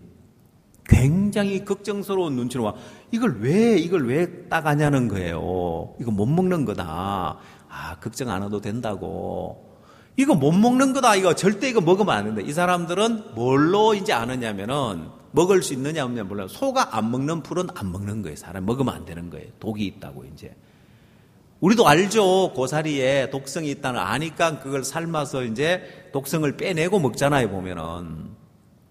굉장히 걱정스러운 눈치로 와 이걸 왜 이걸 왜 따가냐는 거예요. 이거 못 먹는 거다. 아 걱정 안 해도 된다고. 이거 못 먹는 거다. 이거 절대 이거 먹으면 안 된다. 이 사람들은 뭘로 이제 아느냐면은 먹을 수 있느냐 없느냐 몰라요. 소가 안 먹는 풀은 안 먹는 거예요. 사람 먹으면 안 되는 거예요. 독이 있다고 이제. 우리도 알죠. 고사리에 독성이 있다는 아니까 그걸 삶아서 이제 독성을 빼내고 먹잖아요. 보면은.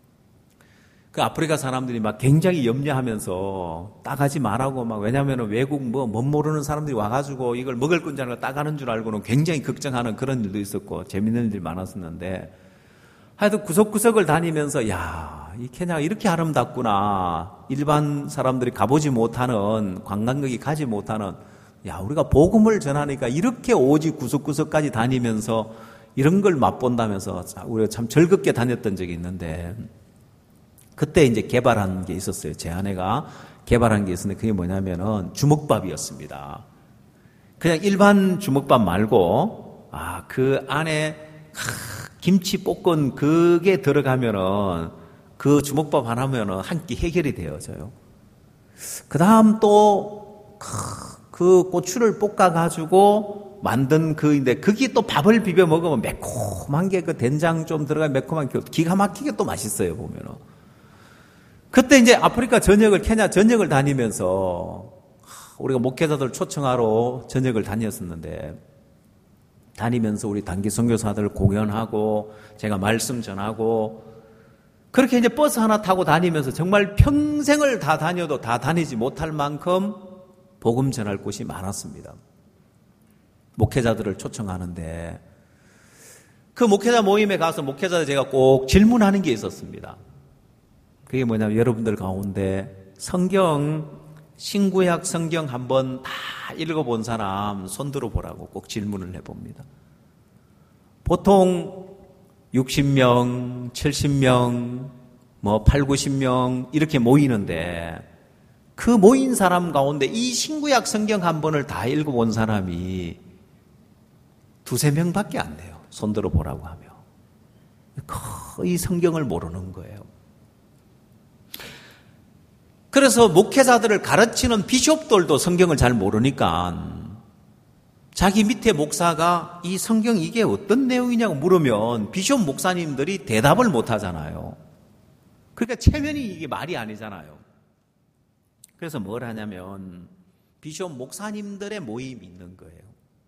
그 아프리카 사람들이 막 굉장히 염려하면서 따가지 말라고 막 왜냐하면 외국 뭐 못 모르는 사람들이 와가지고 이걸 먹을 건지 알고 따가는 줄 알고는 굉장히 걱정하는 그런 일도 있었고 재밌는 일들이 많았었는데 하여튼 구석구석을 다니면서 야, 이 케냐가 이렇게 아름답구나. 일반 사람들이 가보지 못하는 관광객이 가지 못하는 야 우리가 복음을 전하니까 이렇게 오지 구석구석까지 다니면서 이런 걸 맛본다면서 우리가 참 즐겁게 다녔던 적이 있는데 그때 이제 개발한 게 있었어요. 제 아내가 개발한 게 있었는데 그게 뭐냐면은 주먹밥이었습니다. 그냥 일반 주먹밥 말고 아, 그 안에 김치 볶은 그게 들어가면은 그 주먹밥 하나 하면은 한 끼 해결이 되어져요. 그 다음 또 그 고추를 볶아가지고 만든 그인데 그게 또 밥을 비벼 먹으면 매콤한 게 그 된장 좀 들어가 매콤한 게 기가 막히게 또 맛있어요. 보면은. 그때 이제 아프리카 전역을, 케냐 전역을 다니면서 우리가 목회자들 초청하러 전역을 다녔었는데 다니면서 우리 단기 선교사들 공연하고 제가 말씀 전하고 그렇게 이제 버스 하나 타고 다니면서 정말 평생을 다 다녀도 다 다니지 못할 만큼 복음 전할 곳이 많았습니다. 목회자들을 초청하는데 그 목회자 모임에 가서 목회자들 제가 꼭 질문하는 게 있었습니다. 그게 뭐냐면 여러분들 가운데 성경, 신구약 성경 한번 다 읽어본 사람 손 들어보라고 꼭 질문을 해봅니다. 보통 육십 명, 칠십 명, 뭐 팔, 구십 명 이렇게 모이는데 그 모인 사람 가운데 이 신구약 성경 한 번을 다 읽어본 사람이 두세 명밖에 안 돼요. 손 들어보라고 하면. 거의 성경을 모르는 거예요. 그래서 목회자들을 가르치는 비숍들도 성경을 잘 모르니까 자기 밑에 목사가 이 성경 이게 어떤 내용이냐고 물으면 비숍 목사님들이 대답을 못 하잖아요. 그러니까 체면이 이게 말이 아니잖아요. 그래서 뭘 하냐면 비숍 목사님들의 모임이 있는 거예요.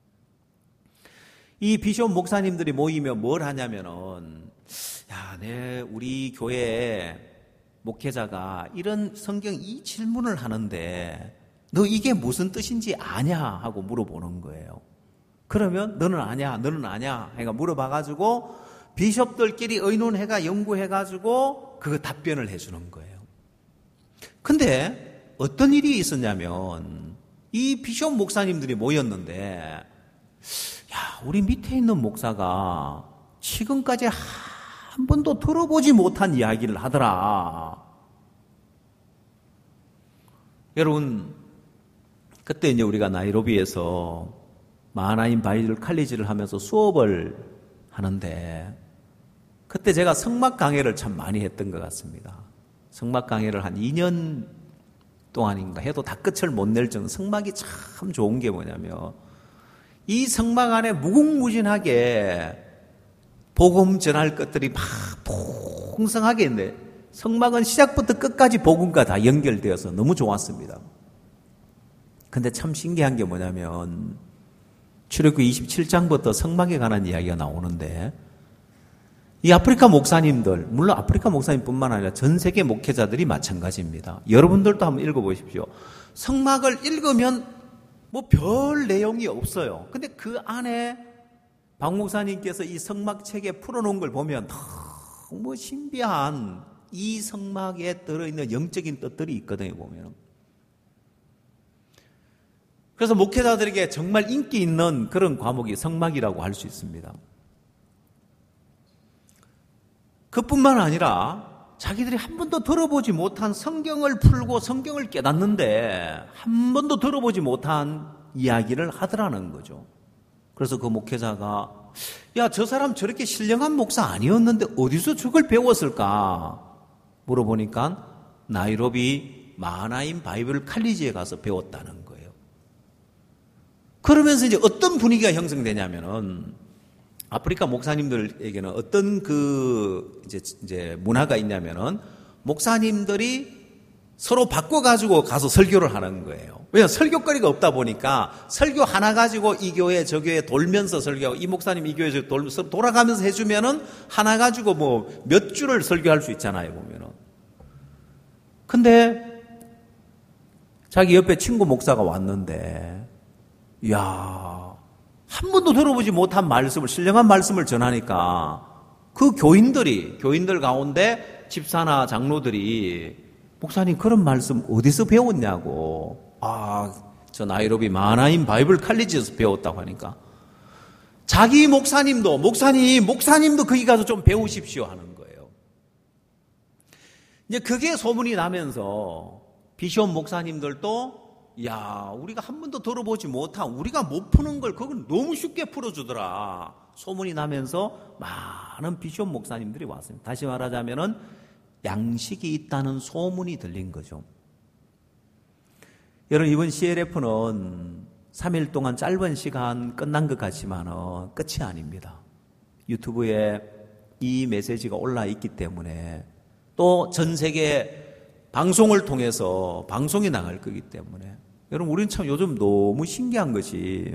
이 비숍 목사님들이 모이면 뭘 하냐면은 야, 내 우리 교회에 목회자가 이런 성경 이 질문을 하는데 너 이게 무슨 뜻인지 아냐 하고 물어보는 거예요. 그러면 너는 아냐, 너는 아냐 해가 물어봐가지고 비숍들끼리 의논해가 연구해가지고 그 답변을 해주는 거예요. 근데 어떤 일이 있었냐면 이 비숍 목사님들이 모였는데 야, 우리 밑에 있는 목사가 지금까지 한 번도 들어보지 못한 이야기를 하더라. 여러분, 그때 이제 우리가 나이로비에서 마하나임 바이블 칼리지를 하면서 수업을 하는데 그때 제가 성막 강해를 참 많이 했던 것 같습니다. 성막 강해를 한 이 년 동안인가 해도 다 끝을 못 낼 정도. 성막이 참 좋은 게 뭐냐면 이 성막 안에 무궁무진하게 복음 전할 것들이 막 풍성하게 있는데 성막은 시작부터 끝까지 복음과 다 연결되어서 너무 좋았습니다. 근데 참 신기한 게 뭐냐면 출애굽기 이십칠 장부터 성막에 관한 이야기가 나오는데 이 아프리카 목사님들, 물론 아프리카 목사님뿐만 아니라 전 세계 목회자들이 마찬가지입니다. 여러분들도 한번 읽어보십시오. 성막을 읽으면 뭐 별 내용이 없어요. 근데 그 안에 박 목사님께서 이 성막책에 풀어놓은 걸 보면 너무 신비한 이 성막에 들어있는 영적인 뜻들이 있거든요, 보면. 그래서 목회자들에게 정말 인기 있는 그런 과목이 성막이라고 할 수 있습니다. 그뿐만 아니라 자기들이 한 번도 들어보지 못한 성경을 풀고 성경을 깨닫는데 한 번도 들어보지 못한 이야기를 하더라는 거죠. 그래서 그 목회자가 야, 저 사람 저렇게 신령한 목사 아니었는데 어디서 저걸 배웠을까? 물어보니까 나이로비 마하나임 바이블 칼리지에 가서 배웠다는 거예요. 그러면서 이제 어떤 분위기가 형성되냐면은 아프리카 목사님들에게는 어떤 그 이제 이제 문화가 있냐면은 목사님들이 서로 바꿔가지고 가서 설교를 하는 거예요. 왜냐하면 설교거리가 없다 보니까 설교 하나 가지고 이 교회 저 교회 돌면서 설교하고 이 목사님 이 교회 저 돌아가면서 해주면은 하나 가지고 뭐 몇 주를 설교할 수 있잖아요, 보면은. 근데 자기 옆에 친구 목사가 왔는데 이야, 한 번도 들어보지 못한 말씀을, 신령한 말씀을 전하니까 그 교인들이, 교인들 가운데 집사나 장로들이 목사님 그런 말씀 어디서 배웠냐고. 아, 저 나이로비 마하나임 바이블 칼리지에서 배웠다고 하니까 자기 목사님도, 목사님, 목사님도 거기 가서 좀 배우십시오 하는 거예요. 이제 그게 소문이 나면서 비숍 목사님들도 야, 우리가 한 번도 들어보지 못한, 우리가 못 푸는 걸 그건 너무 쉽게 풀어주더라. 소문이 나면서 많은 비숍 목사님들이 왔습니다. 다시 말하자면은 양식이 있다는 소문이 들린 거죠. 여러분, 이번 씨엘에프는 삼 일 동안 짧은 시간 끝난 것 같지만 끝이 아닙니다. 유튜브에 이 메시지가 올라 있기 때문에 또 전 세계 방송을 통해서 방송이 나갈 거기 때문에 여러분, 우리는 참 요즘 너무 신기한 것이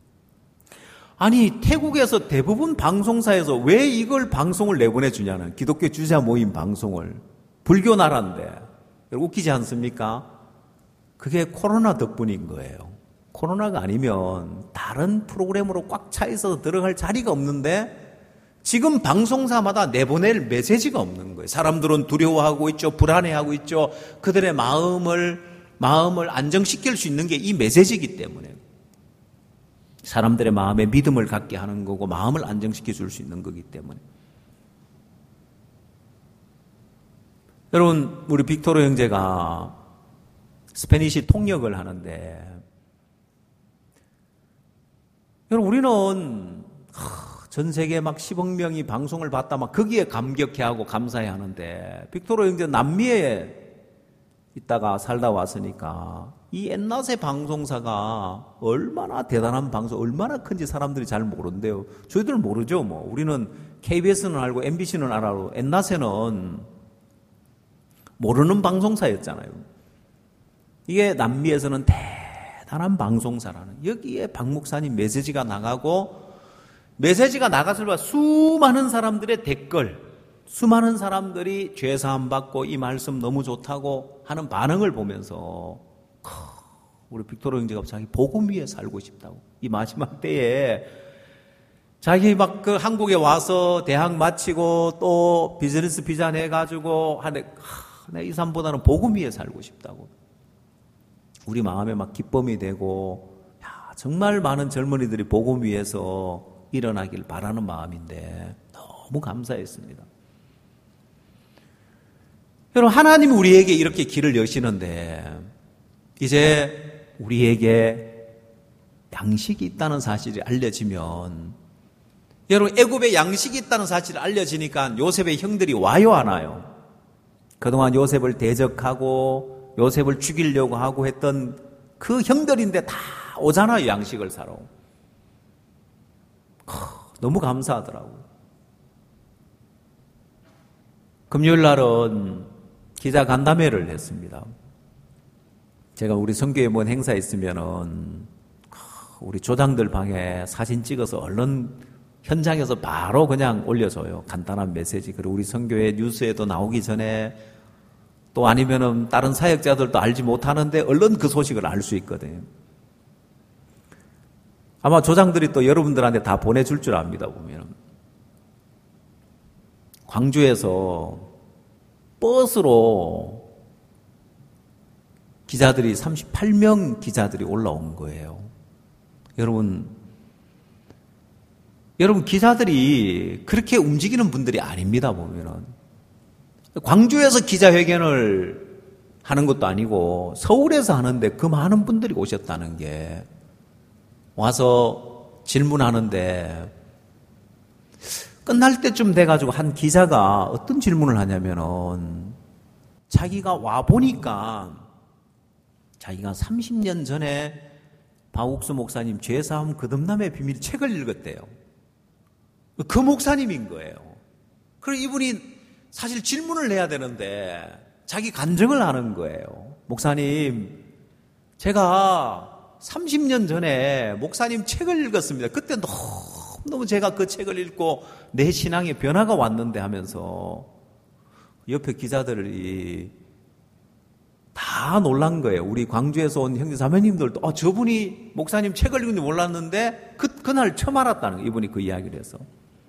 아니 태국에서 대부분 방송사에서 왜 이걸 방송을 내보내주냐는, 기독교 주자 모임 방송을, 불교 나라인데 여러분 웃기지 않습니까? 그게 코로나 덕분인 거예요. 코로나가 아니면 다른 프로그램으로 꽉 차 있어서 들어갈 자리가 없는데 지금 방송사마다 내보낼 메시지가 없는 거예요. 사람들은 두려워하고 있죠. 불안해하고 있죠. 그들의 마음을, 마음을 안정시킬 수 있는 게 이 메시지이기 때문에. 사람들의 마음에 믿음을 갖게 하는 거고, 마음을 안정시켜 줄 수 있는 거기 때문에. 여러분, 우리 빅토르 형제가 스페니시 통역을 하는데, 여러분, 우리는 전 세계 막 십억 명이 방송을 봤다 막 거기에 감격해하고 감사해 하는데, 빅토르 형제 남미에 있다가 살다 왔으니까 이 엔나세 방송사가 얼마나 대단한 방송, 얼마나 큰지 사람들이 잘 모른대요. 저희들은 모르죠. 뭐 우리는 케이비에스는 알고 엠비씨는 알아도 엔나세는 모르는 방송사였잖아요. 이게 남미에서는 대단한 방송사라는, 여기에 박 목사님 메시지가 나가고, 메시지가 나갔을 때 수많은 사람들의 댓글, 수많은 사람들이 죄사함 받고 이 말씀 너무 좋다고 하는 반응을 보면서 우리 빅토르 형제가 자기 복음 위에 살고 싶다고, 이 마지막 때에 자기 막 그 한국에 와서 대학 마치고 또 비즈니스 비자 내가지고 하네, 내 이 삶보다는 복음 위에 살고 싶다고, 우리 마음에 막 기쁨이 되고, 야, 정말 많은 젊은이들이 복음 위에서 일어나길 바라는 마음인데 너무 감사했습니다. 여러분, 하나님이 우리에게 이렇게 길을 여시는데 이제 우리에게 양식이 있다는 사실이 알려지면, 여러분, 애굽에 양식이 있다는 사실이 알려지니까 요셉의 형들이 와요, 안 와요? 그동안 요셉을 대적하고 요셉을 죽이려고 하고 했던 그 형들인데 다 오잖아요, 양식을 사러. 너무 감사하더라고요. 금요일 날은 기자 간담회를 했습니다. 제가 우리 선교회 뭔 행사 있으면은 우리 조장들 방에 사진 찍어서 얼른 현장에서 바로 그냥 올려줘요. 간단한 메시지. 그리고 우리 선교회 뉴스에도 나오기 전에, 또 아니면은 다른 사역자들도 알지 못하는데 얼른 그 소식을 알 수 있거든요. 아마 조장들이 또 여러분들한테 다 보내줄 줄 압니다, 보면. 광주에서 버스로 기자들이 삼십팔 명 기자들이 올라온 거예요. 여러분, 여러분 기자들이 그렇게 움직이는 분들이 아닙니다, 보면은. 광주에서 기자회견을 하는 것도 아니고 서울에서 하는데 그 많은 분들이 오셨다는 게, 와서 질문하는데 끝날 때쯤 돼가지고 한 기자가 어떤 질문을 하냐면은, 자기가 와보니까 자기가 삼십 년 전에 박옥수 목사님 죄사함 거듭남의 비밀 책을 읽었대요. 그 목사님인 거예요. 그리고 이분이 사실 질문을 해야 되는데 자기 간증을 하는 거예요. 목사님, 제가 삼십 년 전에 목사님 책을 읽었습니다. 그때 너무너무 제가 그 책을 읽고 내 신앙에 변화가 왔는데 하면서 옆에 기자들이 다 놀란 거예요. 우리 광주에서 온 형제 자매님들도 어, 저분이 목사님 책을 읽는지 몰랐는데 그, 그날 처음 알았다는 거예요. 이분이 그 이야기를 해서.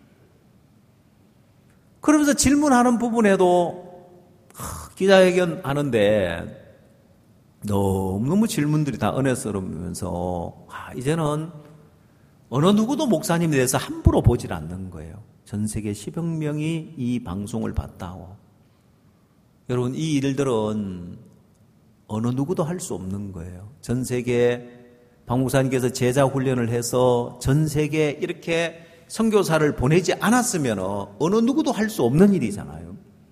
그러면서 질문하는 부분에도 하, 기자회견 하는데 너무너무 질문들이 다 은혜스러우면서 아, 이제는 어느 누구도 목사님에 대해서 함부로 보질 않는 거예요. 전 세계 십억 명이 이 방송을 봤다고. 여러분, 이 일들은 어느 누구도 할 수 없는 거예요. 전 세계 박 목사님께서 제자 훈련을 해서 전 세계에 이렇게 선교사를 보내지 않았으면 어느 누구도 할 수 없는 일이잖아요.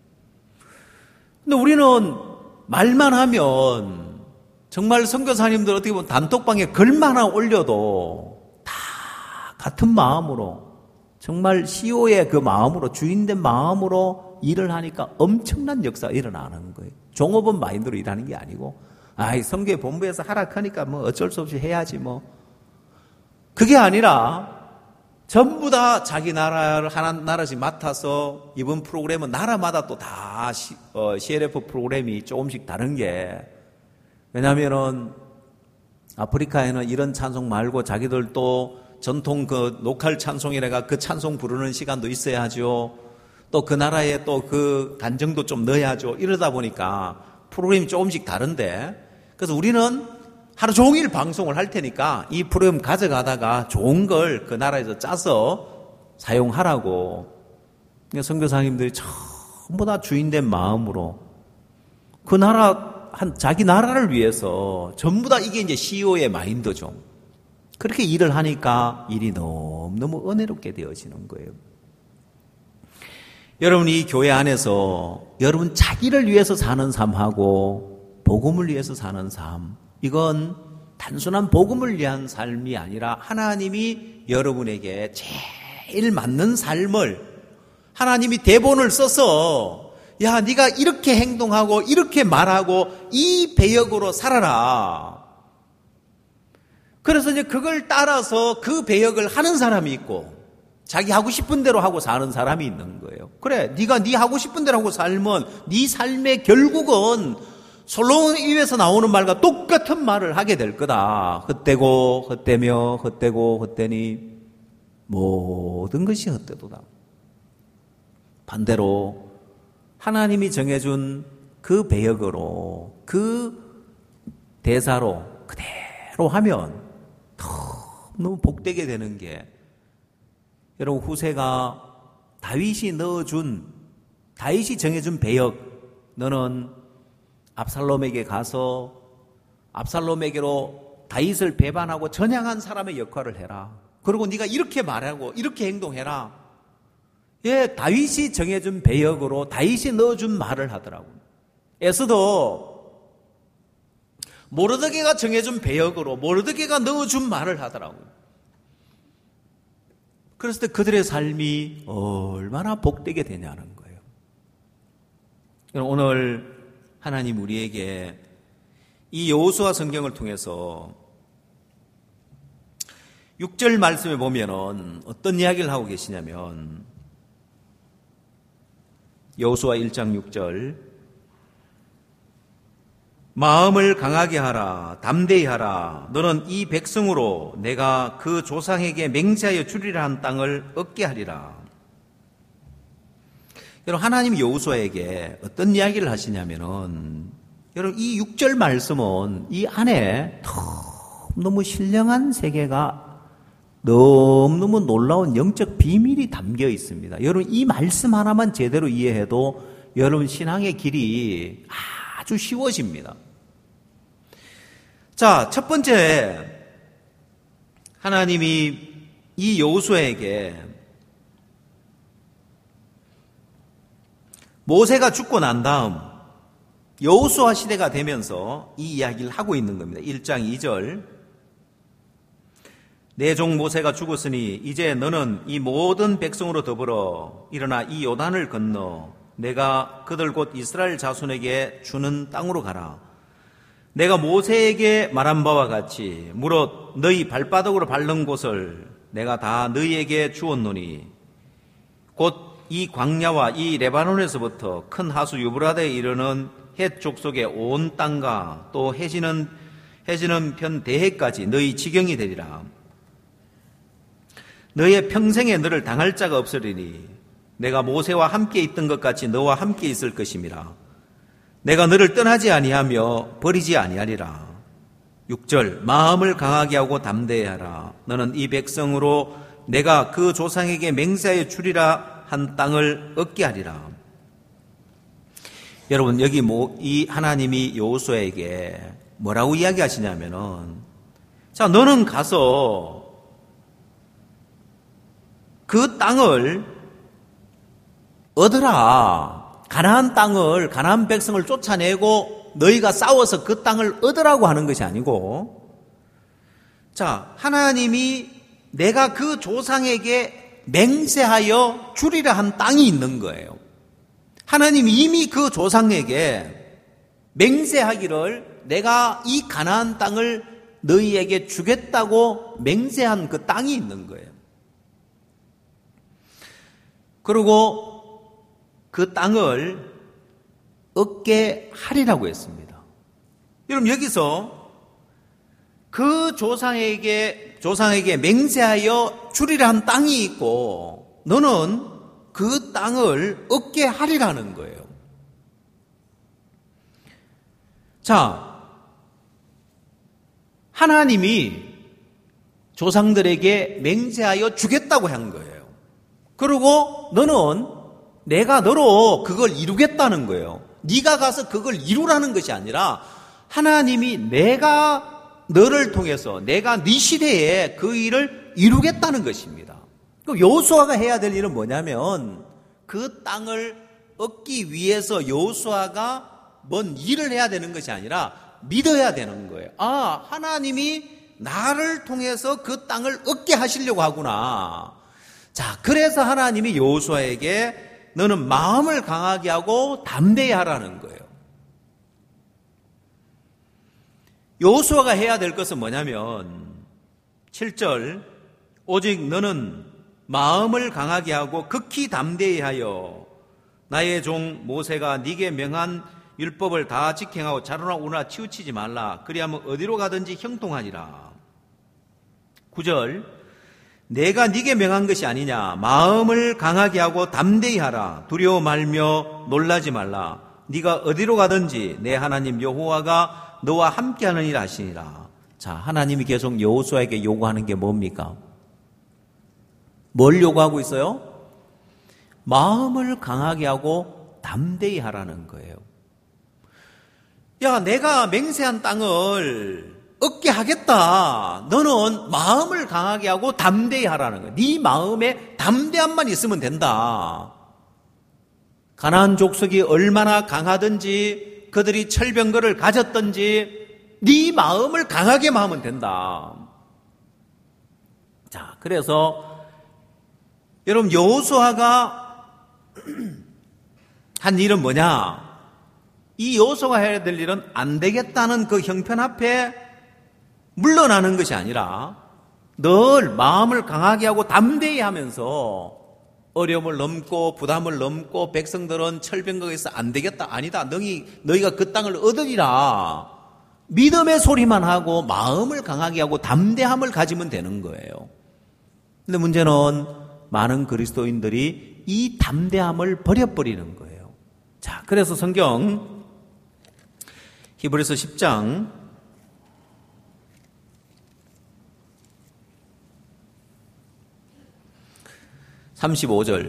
근데 우리는 말만 하면 정말 선교사님들 어떻게 보면 단톡방에 글만 하나 올려도 다 같은 마음으로, 정말 씨오의 그 마음으로, 주인된 마음으로 일을 하니까 엄청난 역사가 일어나는 거예요. 종업원 마인드로 일하는 게 아니고, 아이, 선교회 본부에서 하락하니까 뭐 어쩔 수 없이 해야지 뭐. 그게 아니라 전부 다 자기 나라를 하나 나라씩 맡아서, 이번 프로그램은 나라마다 또 다 어, 씨엘에프 프로그램이 조금씩 다른 게, 왜냐하면은 아프리카에는 이런 찬송 말고 자기들 또 전통 그 녹할 찬송이라가 그 찬송 부르는 시간도 있어야 하죠. 또 그 나라에 또 그 간정도 좀 넣어야죠. 이러다 보니까 프로그램이 조금씩 다른데, 그래서 우리는 하루 종일 방송을 할 테니까 이 프로그램 가져가다가 좋은 걸 그 나라에서 짜서 사용하라고. 선교사님들이 전부 다 주인된 마음으로 그 나라, 한, 자기 나라를 위해서 전부 다 이게 이제 씨이오의 마인드죠. 그렇게 일을 하니까 일이 너무너무 은혜롭게 되어지는 거예요. 여러분, 이 교회 안에서 여러분 자기를 위해서 사는 삶하고 복음을 위해서 사는 삶, 이건 단순한 복음을 위한 삶이 아니라 하나님이 여러분에게 제일 맞는 삶을, 하나님이 대본을 써서 야, 네가 이렇게 행동하고 이렇게 말하고 이 배역으로 살아라. 그래서 이제 그걸 따라서 그 배역을 하는 사람이 있고 자기 하고 싶은 대로 하고 사는 사람이 있는 거예요. 그래, 네가 네 하고 싶은 대로 하고 살면 네 삶의 결국은 솔로몬 입에서 나오는 말과 똑같은 말을 하게 될 거다. 헛되고 헛되며 헛되고 헛되니 모든 것이 헛되도다. 반대로 하나님이 정해준 그 배역으로 그 대사로 그대로 하면 너무 복되게 되는 게, 여러분 후세가 다윗이 넣어준, 다윗이 정해준 배역, 너는 압살롬에게 가서 압살롬에게로 다윗을 배반하고 전향한 사람의 역할을 해라. 그리고 네가 이렇게 말하고 이렇게 행동해라. 예, 다윗이 정해준 배역으로 다윗이 넣어준 말을 하더라고요. 에스더 모르드게가 정해준 배역으로 모르드게가 넣어준 말을 하더라고요. 그랬을 때 그들의 삶이 얼마나 복되게 되냐는 거예요. 오늘 하나님 우리에게 이 여호수아 성경을 통해서 육 절 말씀에 보면은 어떤 이야기를 하고 계시냐면, 여호수아 일 장 육 절, 마음을 강하게 하라, 담대히 하라. 너는 이 백성으로 내가 그 조상에게 맹세하여 주리라 한 땅을 얻게 하리라. 여러분, 하나님이 여호수아에게 어떤 이야기를 하시냐면은, 여러분 이 육 절 말씀은 이 안에 너무 신령한 세계가, 너무너무 놀라운 영적 비밀이 담겨 있습니다. 여러분 이 말씀 하나만 제대로 이해해도 여러분 신앙의 길이 아주 쉬워집니다. 자, 첫 번째, 하나님이 이 여호수아에게 모세가 죽고 난 다음 여호수아 시대가 되면서 이 이야기를 하고 있는 겁니다. 일 장 이 절, 내 종 모세가 죽었으니 이제 너는 이 모든 백성으로 더불어 일어나 이 요단을 건너 내가 그들 곧 이스라엘 자손에게 주는 땅으로 가라. 내가 모세에게 말한 바와 같이 무릇 너희 발바닥으로 밟는 곳을 내가 다 너희에게 주었노니 곧 이 광야와 이 레바논에서부터 큰 하수 유브라데에 이르는 헷 족속의 온 땅과 또 해지는 해지는 편 대해까지 너희 지경이 되리라. 너희의 평생에 너를 당할 자가 없으리니 내가 모세와 함께 있던 것 같이 너와 함께 있을 것임이라. 내가 너를 떠나지 아니하며 버리지 아니하리라. 육 절, 마음을 강하게 하고 담대히 하라. 너는 이 백성으로 내가 그 조상에게 맹세하여 주리라 한 땅을 얻게 하리라. 여러분, 여기 뭐 이 하나님이 여호수아에게 뭐라고 이야기하시냐면은, 자, 너는 가서 그 땅을 얻으라. 가나안 땅을, 가나안 백성을 쫓아내고 너희가 싸워서 그 땅을 얻으라고 하는 것이 아니고, 자, 하나님이 내가 그 조상에게 맹세하여 주리라 한 땅이 있는 거예요. 하나님이 이미 그 조상에게 맹세하기를 내가 이 가나안 땅을 너희에게 주겠다고 맹세한 그 땅이 있는 거예요. 그리고 그 땅을 얻게 하리라고 했습니다. 여러분, 여기서 그 조상에게 조상에게 맹세하여 주리라 한 땅이 있고 너는 그 땅을 얻게 하리라는 거예요. 자, 하나님이 조상들에게 맹세하여 주겠다고 한 거예요. 그리고 너는 내가 너로 그걸 이루겠다는 거예요. 네가 가서 그걸 이루라는 것이 아니라 하나님이 내가 너를 통해서 내가 네 시대에 그 일을 이루겠다는 것입니다. 여호수아가 해야 될 일은 뭐냐면 그 땅을 얻기 위해서 여호수아가 뭔 일을 해야 되는 것이 아니라 믿어야 되는 거예요. 아, 하나님이 나를 통해서 그 땅을 얻게 하시려고 하구나. 자, 그래서 하나님이 여호수아에게 너는 마음을 강하게 하고 담대히 하라는 거예요. 여호수아가 해야 될 것은 뭐냐면 칠 절 오직 너는 마음을 강하게 하고 극히 담대히 하여 나의 종 모세가 네게 명한 율법을 다 직행하고 자로나 우나 치우치지 말라. 그리하면 어디로 가든지 형통하리라. 구 절 내가 네게 명한 것이 아니냐. 마음을 강하게 하고 담대히 하라. 두려워 말며 놀라지 말라. 네가 어디로 가든지 내 하나님 여호와가 너와 함께하느니라 하시니라. 자, 하나님이 계속 여호수아에게 요구하는 게 뭡니까? 뭘 요구하고 있어요? 마음을 강하게 하고 담대히 하라는 거예요. 야, 내가 맹세한 땅을 얻게 하겠다. 너는 마음을 강하게 하고 담대히 하라는 거예요. 네 마음에 담대함만 있으면 된다. 가나안 족속이 얼마나 강하든지 그들이 철병거를 가졌든지 네 마음을 강하게 하면 된다. 자, 그래서 여러분 여호수아가 한 일은 뭐냐? 이 여호수아가 해야 될 일은 안 되겠다는 그 형편 앞에 물러나는 것이 아니라 늘 마음을 강하게 하고 담대히 하면서 어려움을 넘고 부담을 넘고 백성들은 철병거에서 안 되겠다. 아니다. 너희, 너희가 그 땅을 얻으리라. 믿음의 소리만 하고 마음을 강하게 하고 담대함을 가지면 되는 거예요. 근데 문제는 많은 그리스도인들이 이 담대함을 버려버리는 거예요. 자, 그래서 성경 히브리서 십 장 삼십오 절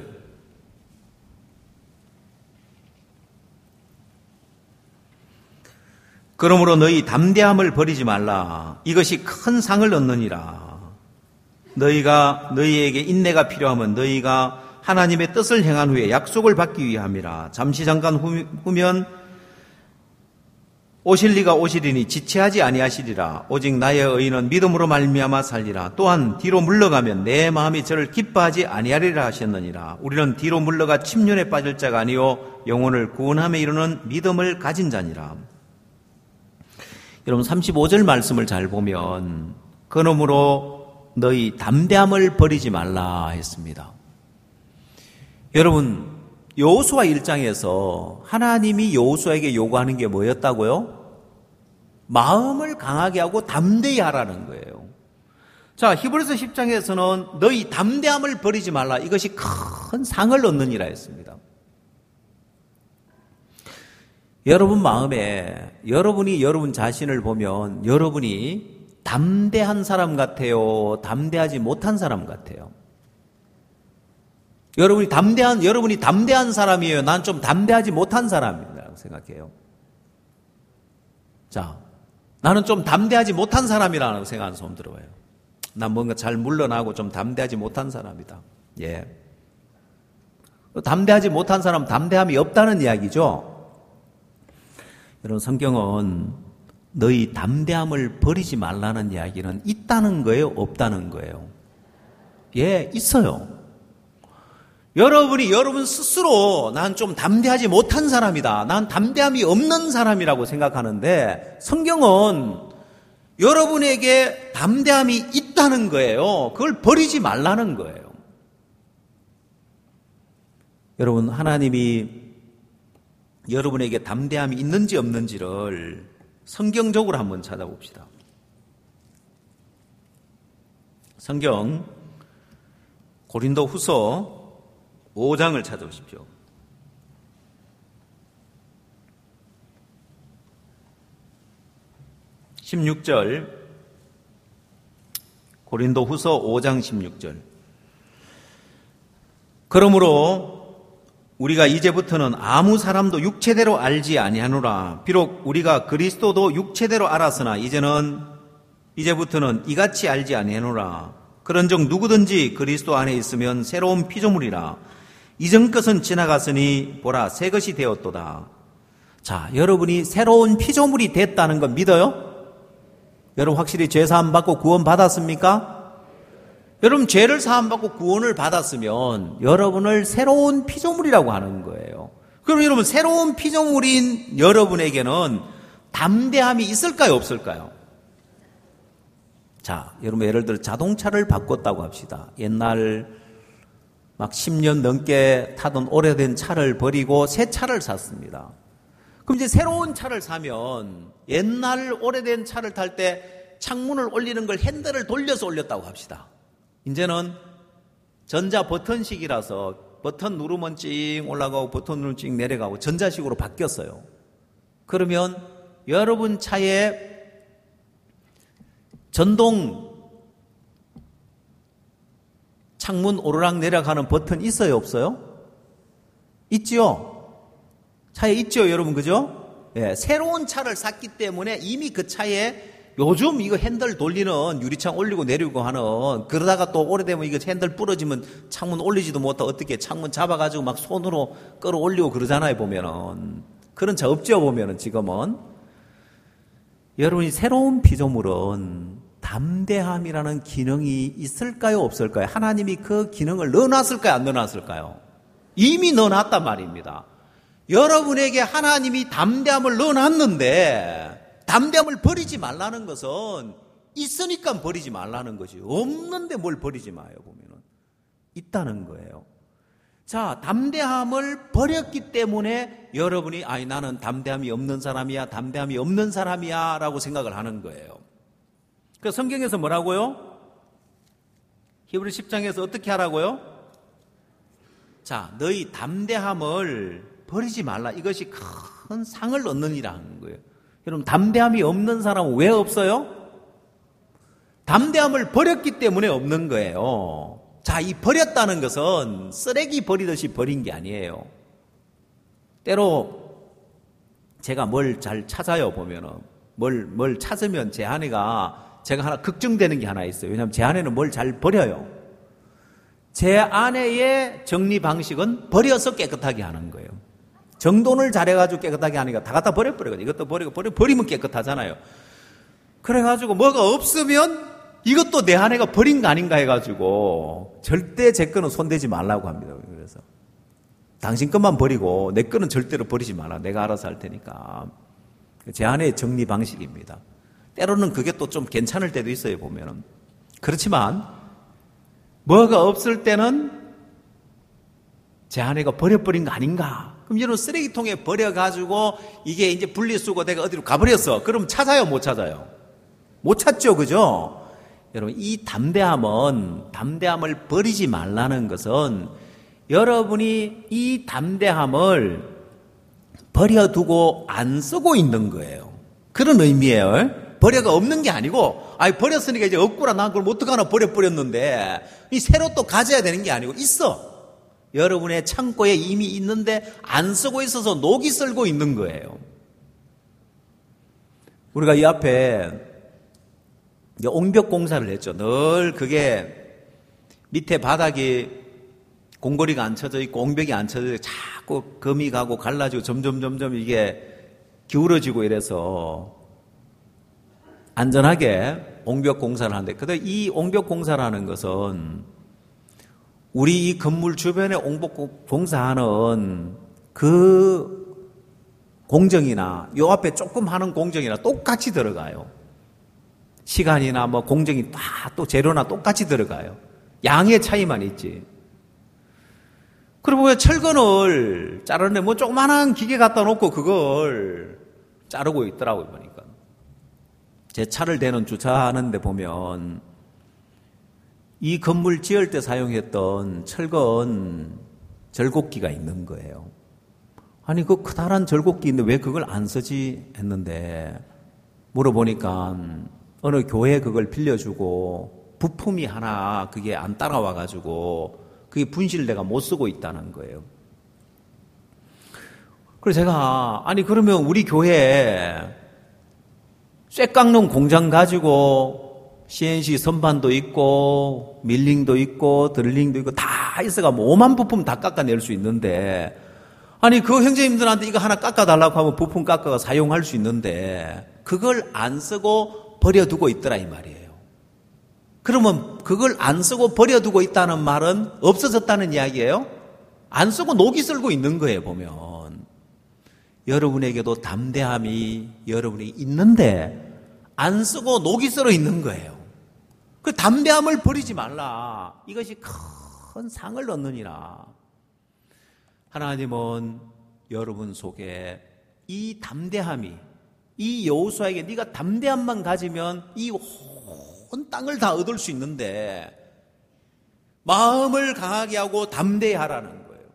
그러므로 너희 담대함을 버리지 말라. 이것이 큰 상을 얻느니라. 너희가 너희에게 인내가 필요하면 너희가 하나님의 뜻을 행한 후에 약속을 받기 위함이라. 잠시 잠깐 후면 오실 이가 오시리니 지체하지 아니하시리라. 오직 나의 의인은 믿음으로 말미암아 살리라. 또한 뒤로 물러가면 내 마음이 저를 기뻐하지 아니하리라 하셨느니라. 우리는 뒤로 물러가 침륜에 빠질 자가 아니요 영혼을 구원함에 이르는 믿음을 가진 자니라. 여러분 삼십오 절 말씀을 잘 보면 그러므로 너희 담대함을 버리지 말라 했습니다. 여러분 여호수아 일 장에서 하나님이 여호수아에게 요구하는 게 뭐였다고요? 마음을 강하게 하고 담대히 하라는 거예요. 자, 히브리서 십 장에서는 너희 담대함을 버리지 말라. 이것이 큰 상을 얻느니라 했습니다. 여러분 마음에 여러분이 여러분 자신을 보면 여러분이 담대한 사람 같아요? 담대하지 못한 사람 같아요? 여러분이 담대한, 여러분이 담대한 사람이에요? 난 좀 담대하지 못한 사람이라고 생각해요. 자, 나는 좀 담대하지 못한 사람이라고 생각하는 소문 들어봐요. 난 뭔가 잘 물러나고 좀 담대하지 못한 사람이다. 예. 담대하지 못한 사람, 담대함이 없다는 이야기죠. 여러분, 성경은 너희 담대함을 버리지 말라는 이야기는 있다는 거예요? 없다는 거예요? 예, 있어요. 여러분이 여러분 스스로 난 좀 담대하지 못한 사람이다. 난 담대함이 없는 사람이라고 생각하는데 성경은 여러분에게 담대함이 있다는 거예요. 그걸 버리지 말라는 거예요. 여러분, 하나님이 여러분에게 담대함이 있는지 없는지를 성경적으로 한번 찾아봅시다. 성경 고린도 후서 오 장을 찾아보십시오. 십육 절, 고린도 후서 오 장 십육 절. 그러므로 우리가 이제부터는 아무 사람도 육체대로 알지 아니하노라. 비록 우리가 그리스도도 육체대로 알았으나 이제는 이제부터는 이같이 알지 아니하노라. 그런즉 누구든지 그리스도 안에 있으면 새로운 피조물이라. 이전 것은 지나갔으니 보라 새 것이 되었도다. 자, 여러분이 새로운 피조물이 됐다는 거 믿어요? 여러분 확실히 죄 사함 받고 구원 받았습니까? 여러분 죄를 사함 받고 구원을 받았으면 여러분을 새로운 피조물이라고 하는 거예요. 그럼 여러분 새로운 피조물인 여러분에게는 담대함이 있을까요, 없을까요? 자, 여러분 예를 들어 자동차를 바꿨다고 합시다. 옛날 막 십 년 넘게 타던 오래된 차를 버리고 새 차를 샀습니다. 그럼 이제 새로운 차를 사면 옛날 오래된 차를 탈 때 창문을 올리는 걸 핸들을 돌려서 올렸다고 합시다. 이제는 전자 버튼식이라서 버튼 누르면 찡 올라가고 버튼 누르면 찡 내려가고 전자식으로 바뀌었어요. 그러면 여러분 차에 전동 창문 오르락 내려가는 버튼 있어요, 없어요? 있지요? 차에 있죠, 여러분, 그죠? 예, 새로운 차를 샀기 때문에 이미 그 차에 요즘 이거 핸들 돌리는 유리창 올리고 내리고 하는, 그러다가 또 오래되면 이거 핸들 부러지면 창문 올리지도 못하고 어떻게 창문 잡아가지고 막 손으로 끌어 올리고 그러잖아요, 보면은. 그런 차 없죠, 보면은, 지금은. 여러분이 새로운 피조물은 담대함이라는 기능이 있을까요, 없을까요? 하나님이 그 기능을 넣어놨을까요, 안 넣어놨을까요? 이미 넣어놨단 말입니다. 여러분에게 하나님이 담대함을 넣어놨는데 담대함을 버리지 말라는 것은 있으니까 버리지 말라는 것이 없는데 뭘 버리지 마요, 보면은. 있다는 거예요. 자, 담대함을 버렸기 때문에 여러분이 아니 나는 담대함이 없는 사람이야, 담대함이 없는 사람이야 라고 생각을 하는 거예요. 그 성경에서 뭐라고요? 히브리 십 장에서 어떻게 하라고요? 자, 너희 담대함을 버리지 말라. 이것이 큰 상을 얻느니라는 거예요. 여러분, 담대함이 없는 사람은 왜 없어요? 담대함을 버렸기 때문에 없는 거예요. 자, 이 버렸다는 것은 쓰레기 버리듯이 버린 게 아니에요. 때로 제가 뭘 잘 찾아요, 보면은. 뭘, 뭘 찾으면 제 아내가 제가 하나 걱정되는 게 하나 있어요. 왜냐하면 제 아내는 뭘 잘 버려요. 제 아내의 정리 방식은 버려서 깨끗하게 하는 거예요. 정돈을 잘해가지고 깨끗하게 하니까 다 갖다 버려버리거든요. 이것도 버리고 버리고 버리면 깨끗하잖아요. 그래가지고 뭐가 없으면 이것도 내 아내가 버린 거 아닌가 해가지고 절대 제 거는 손대지 말라고 합니다. 그래서 당신 것만 버리고 내 거는 절대로 버리지 마라. 내가 알아서 할 테니까. 제 아내의 정리 방식입니다. 때로는 그게 또 좀 괜찮을 때도 있어요, 보면은. 그렇지만 뭐가 없을 때는 제 아내가 버려버린 거 아닌가? 그럼 여러분 쓰레기통에 버려가지고 이게 이제 분리수거 내가 어디로 가버렸어. 그럼 찾아요, 못 찾아요? 못 찾죠, 그죠? 여러분, 이 담대함은, 담대함을 버리지 말라는 것은 여러분이 이 담대함을 버려두고 안 쓰고 있는 거예요. 그런 의미예요. 버려가 없는 게 아니고, 아이, 버렸으니까 이제 없구나. 난 그걸 어떡하나 버려버렸는데, 이 새로 또 가져야 되는 게 아니고, 있어. 여러분의 창고에 이미 있는데 안 쓰고 있어서 녹이 쓸고 있는 거예요. 우리가 이 앞에 옹벽 공사를 했죠. 늘 그게 밑에 바닥이 공고리가 안 쳐져 있고 옹벽이 안 쳐져 있고 자꾸 금이 가고 갈라지고 점점 점점 이게 기울어지고 이래서 안전하게 옹벽 공사를 하는데, 근데 이 옹벽 공사라는 것은 우리 이 건물 주변에 옹벽 공사하는 그 공정이나 요 앞에 조금 하는 공정이나 똑같이 들어가요. 시간이나 뭐 공정이 다 또 재료나 똑같이 들어가요. 양의 차이만 있지. 그리고 왜 철근을 자르는데 뭐 조그만한 기계 갖다 놓고 그걸 자르고 있더라고요, 보니까. 제 차를 대는 주차하는데 보면 이 건물 지을 때 사용했던 철근 절곡기가 있는 거예요. 아니 그 커다란 절곡기인데 왜 그걸 안 쓰지 했는데 물어보니까 어느 교회 그걸 빌려주고 부품이 하나 그게 안 따라와가지고 그게 분실돼가 못 쓰고 있다는 거예요. 그래서 제가 아니 그러면 우리 교회에 쇠 깎는 공장 가지고 씨엔씨 선반도 있고 밀링도 있고 드릴링도 있고 다 있어가 뭐 오만 부품 다 깎아낼 수 있는데 아니 그 형제님들한테 이거 하나 깎아달라고 하면 부품 깎아가 사용할 수 있는데 그걸 안 쓰고 버려두고 있더라 이 말이에요. 그러면 그걸 안 쓰고 버려두고 있다는 말은 없어졌다는 이야기예요? 안 쓰고 녹이 쓸고 있는 거예요 보면. 여러분에게도 담대함이 여러분이 있는데 안 쓰고 녹이 썰어 있는 거예요. 그 담대함을 버리지 말라. 이것이 큰 상을 얻느니라. 하나님은 여러분 속에 이 담대함이 이 여호수아에게 네가 담대함만 가지면 이 온 땅을 다 얻을 수 있는데 마음을 강하게 하고 담대히 하라는 거예요.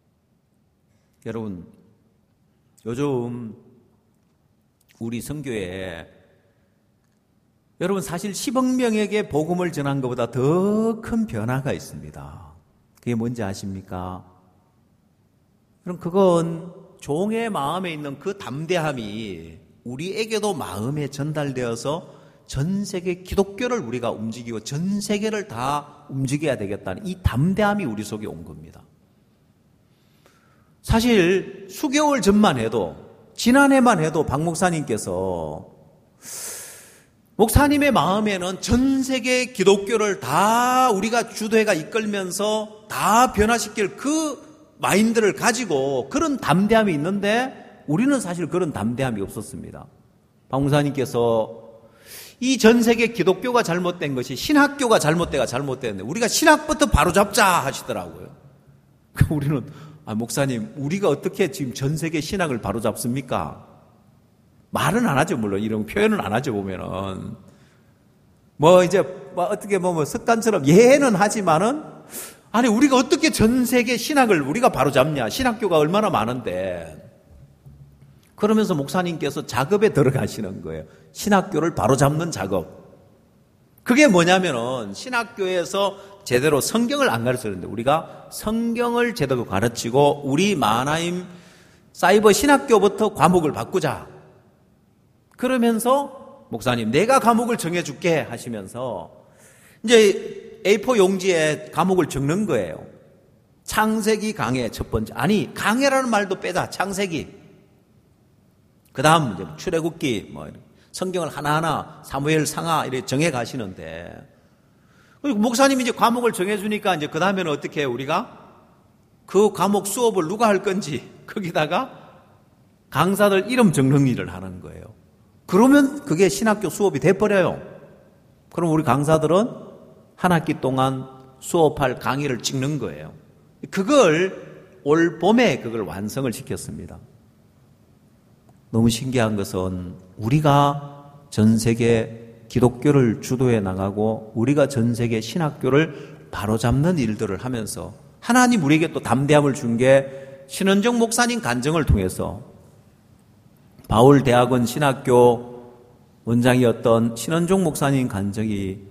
여러분 요즘 우리 선교에 여러분 사실 십억 명에게 복음을 전한 것보다 더 큰 변화가 있습니다. 그게 뭔지 아십니까? 그럼 그건 종의 마음에 있는 그 담대함이 우리에게도 마음에 전달되어서 전 세계 기독교를 우리가 움직이고 전 세계를 다 움직여야 되겠다는 이 담대함이 우리 속에 온 겁니다. 사실 수개월 전만 해도 지난해만 해도 박 목사님께서 목사님의 마음에는 전 세계 기독교를 다 우리가 주도회가 이끌면서 다 변화시킬 그 마인드를 가지고 그런 담대함이 있는데 우리는 사실 그런 담대함이 없었습니다. 박 목사님께서 이 전 세계 기독교가 잘못된 것이 신학교가 잘못돼가 잘못됐는데 우리가 신학부터 바로잡자 하시더라고요. 우리는 아, 목사님 우리가 어떻게 지금 전 세계 신학을 바로잡습니까? 말은 안 하죠. 물론 이런 표현은 안 하죠. 보면은 뭐 이제 뭐 어떻게 보면 습관처럼 예는 하지만은 아니 우리가 어떻게 전 세계 신학을 우리가 바로잡냐? 신학교가 얼마나 많은데. 그러면서 목사님께서 작업에 들어가시는 거예요. 신학교를 바로잡는 작업. 그게 뭐냐면은 신학교에서 제대로 성경을 안 가르치는데 우리가 성경을 제대로 가르치고 우리 마하나임 사이버 신학교부터 과목을 바꾸자. 그러면서 목사님 내가 과목을 정해줄게 하시면서 이제 에이포 용지에 과목을 적는 거예요. 창세기 강해 첫 번째. 아니 강해라는 말도 빼자. 창세기. 그 다음 이제 출애굽기 뭐 성경을 하나하나 사무엘 상하 이렇게 정해 가시는데 목사님이 이제 과목을 정해주니까 이제 그 다음에는 어떻게 해요? 우리가 그 과목 수업을 누가 할 건지 거기다가 강사들 이름 적는 일을 하는 거예요. 그러면 그게 신학교 수업이 돼버려요. 그럼 우리 강사들은 한 학기 동안 수업할 강의를 찍는 거예요. 그걸 올 봄에 그걸 완성을 시켰습니다. 너무 신기한 것은 우리가 전 세계 기독교를 주도해 나가고 우리가 전 세계 신학교를 바로잡는 일들을 하면서 하나님 우리에게 또 담대함을 준 게 신은정 목사님 간증을 통해서 바울 대학원 신학교 원장이었던 신은종 목사님 간증이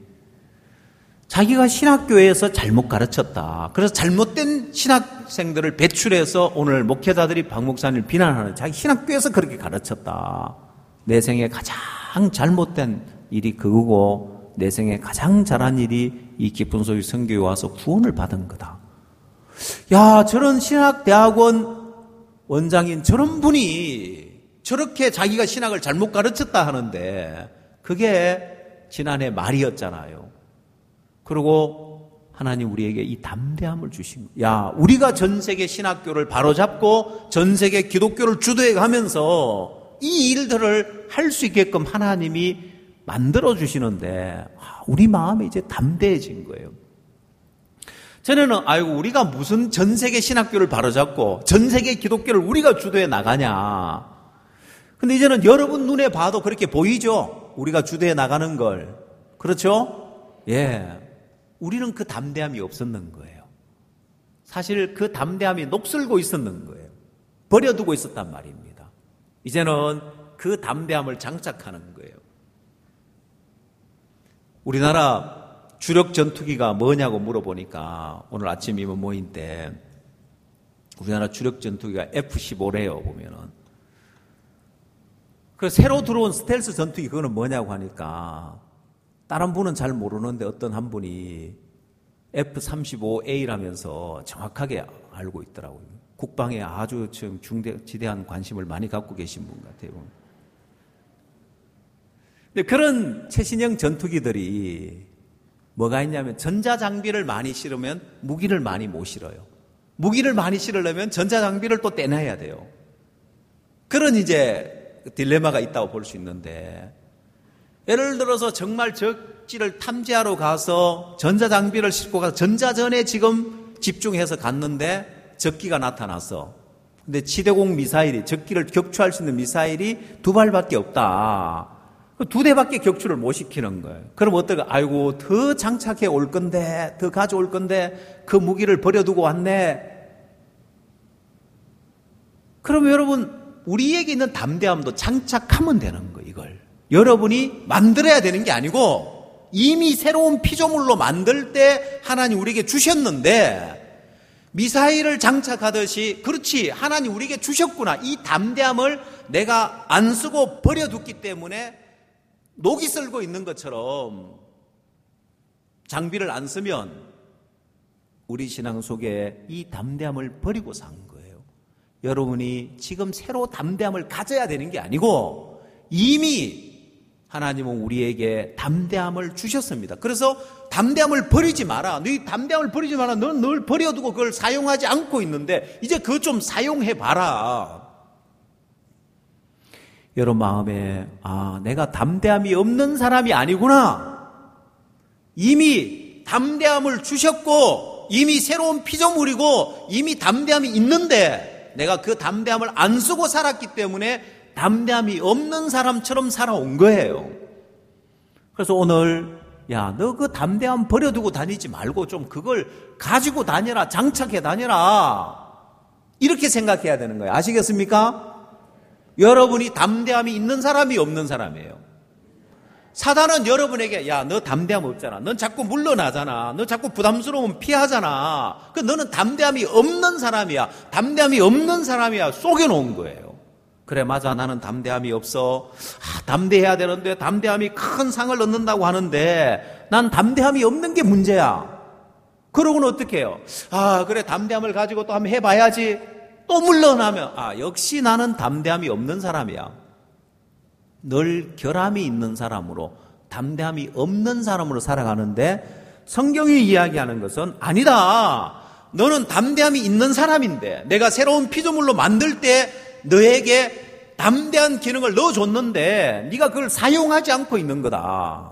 자기가 신학교에서 잘못 가르쳤다. 그래서 잘못된 신학생들을 배출해서 오늘 목회자들이 박 목사님을 비난하는 자기 신학교에서 그렇게 가르쳤다. 내 생에 가장 잘못된 일이 그거고 내 생에 가장 잘한 일이 이 깊은 소리 선교에 와서 구원을 받은 거다. 야, 저런 신학대학원 원장인 저런 분이 저렇게 자기가 신학을 잘못 가르쳤다 하는데 그게 지난해 말이었잖아요. 그리고 하나님 우리에게 이 담대함을 주신 거예요. 야, 우리가 전 세계 신학교를 바로잡고 전 세계 기독교를 주도해 가면서 이 일들을 할 수 있게끔 하나님이 만들어 주시는데 우리 마음이 이제 담대해진 거예요. 전에는 아이고 우리가 무슨 전 세계 신학교를 바로잡고 전 세계 기독교를 우리가 주도해 나가냐. 근데 이제는 여러분 눈에 봐도 그렇게 보이죠? 우리가 주도해 나가는 걸. 그렇죠? 예. 우리는 그 담대함이 없었는 거예요. 사실 그 담대함이 녹슬고 있었는 거예요. 버려두고 있었단 말입니다. 이제는 그 담대함을 장착하는 거예요. 우리나라 주력 전투기가 뭐냐고 물어보니까 오늘 아침 이모 모임 때 우리나라 주력 전투기가 에프 십오래요, 보면은. 그 새로 들어온 스텔스 전투기 그거는 뭐냐고 하니까 다른 분은 잘 모르는데 어떤 한 분이 에프 삼십오 에이라면서 정확하게 알고 있더라고요. 국방에 아주 지금 중대, 지대한 관심을 많이 갖고 계신 분 같아요. 근데 그런 최신형 전투기들이 뭐가 있냐면 전자장비를 많이 실으면 무기를 많이 못 실어요. 무기를 많이 실으려면 전자장비를 또 떼내야 돼요. 그런 이제 딜레마가 있다고 볼 수 있는데, 예를 들어서 정말 적지를 탐지하러 가서 전자장비를 싣고 가서 전자전에 지금 집중해서 갔는데 적기가 나타났어. 근데 지대공 미사일이, 적기를 격추할 수 있는 미사일이 두 발밖에 없다. 두 대밖에 격추를 못 시키는 거예요. 그럼 어떨까? 아이고, 더 장착해 올 건데, 더 가져올 건데, 그 무기를 버려두고 왔네. 그럼 여러분, 우리에게 있는 담대함도 장착하면 되는 거예요, 이걸. 여러분이 만들어야 되는 게 아니고, 이미 새로운 피조물로 만들 때 하나님 우리에게 주셨는데, 미사일을 장착하듯이, 그렇지, 하나님 우리에게 주셨구나. 이 담대함을 내가 안 쓰고 버려뒀기 때문에 녹이 쓸고 있는 것처럼 장비를 안 쓰면 우리 신앙 속에 이 담대함을 버리고 산 거예요. 여러분이 지금 새로 담대함을 가져야 되는 게 아니고 이미 하나님은 우리에게 담대함을 주셨습니다. 그래서 담대함을 버리지 마라. 네 담대함을 버리지 마라. 넌 늘 버려두고 그걸 사용하지 않고 있는데 이제 그거 좀 사용해봐라. 여러분 마음에 아 내가 담대함이 없는 사람이 아니구나. 이미 담대함을 주셨고 이미 새로운 피조물이고 이미 담대함이 있는데 내가 그 담대함을 안 쓰고 살았기 때문에 담대함이 없는 사람처럼 살아온 거예요. 그래서 오늘 야, 너 그 담대함 버려두고 다니지 말고 좀 그걸 가지고 다녀라. 장착해 다녀라. 이렇게 생각해야 되는 거예요. 아시겠습니까? 여러분이 담대함이 있는 사람이 없는 사람이에요. 사단은 여러분에게 야, 너 담대함 없잖아. 넌 자꾸 물러나잖아. 너 자꾸 부담스러우면 피하잖아. 그 너는 담대함이 없는 사람이야. 담대함이 없는 사람이야. 속여놓은 거예요. 그래, 맞아. 나는 담대함이 없어. 아, 담대해야 되는데 담대함이 큰 상을 얻는다고 하는데 난 담대함이 없는 게 문제야. 그러고는 어떻게 해요? 아, 그래, 담대함을 가지고 또 한번 해봐야지. 또 물러나면 아, 역시 나는 담대함이 없는 사람이야. 늘 결함이 있는 사람으로, 담대함이 없는 사람으로 살아가는데 성경이 이야기하는 것은 아니다. 너는 담대함이 있는 사람인데 내가 새로운 피조물로 만들 때 너에게 담대한 기능을 넣어줬는데 네가 그걸 사용하지 않고 있는 거다.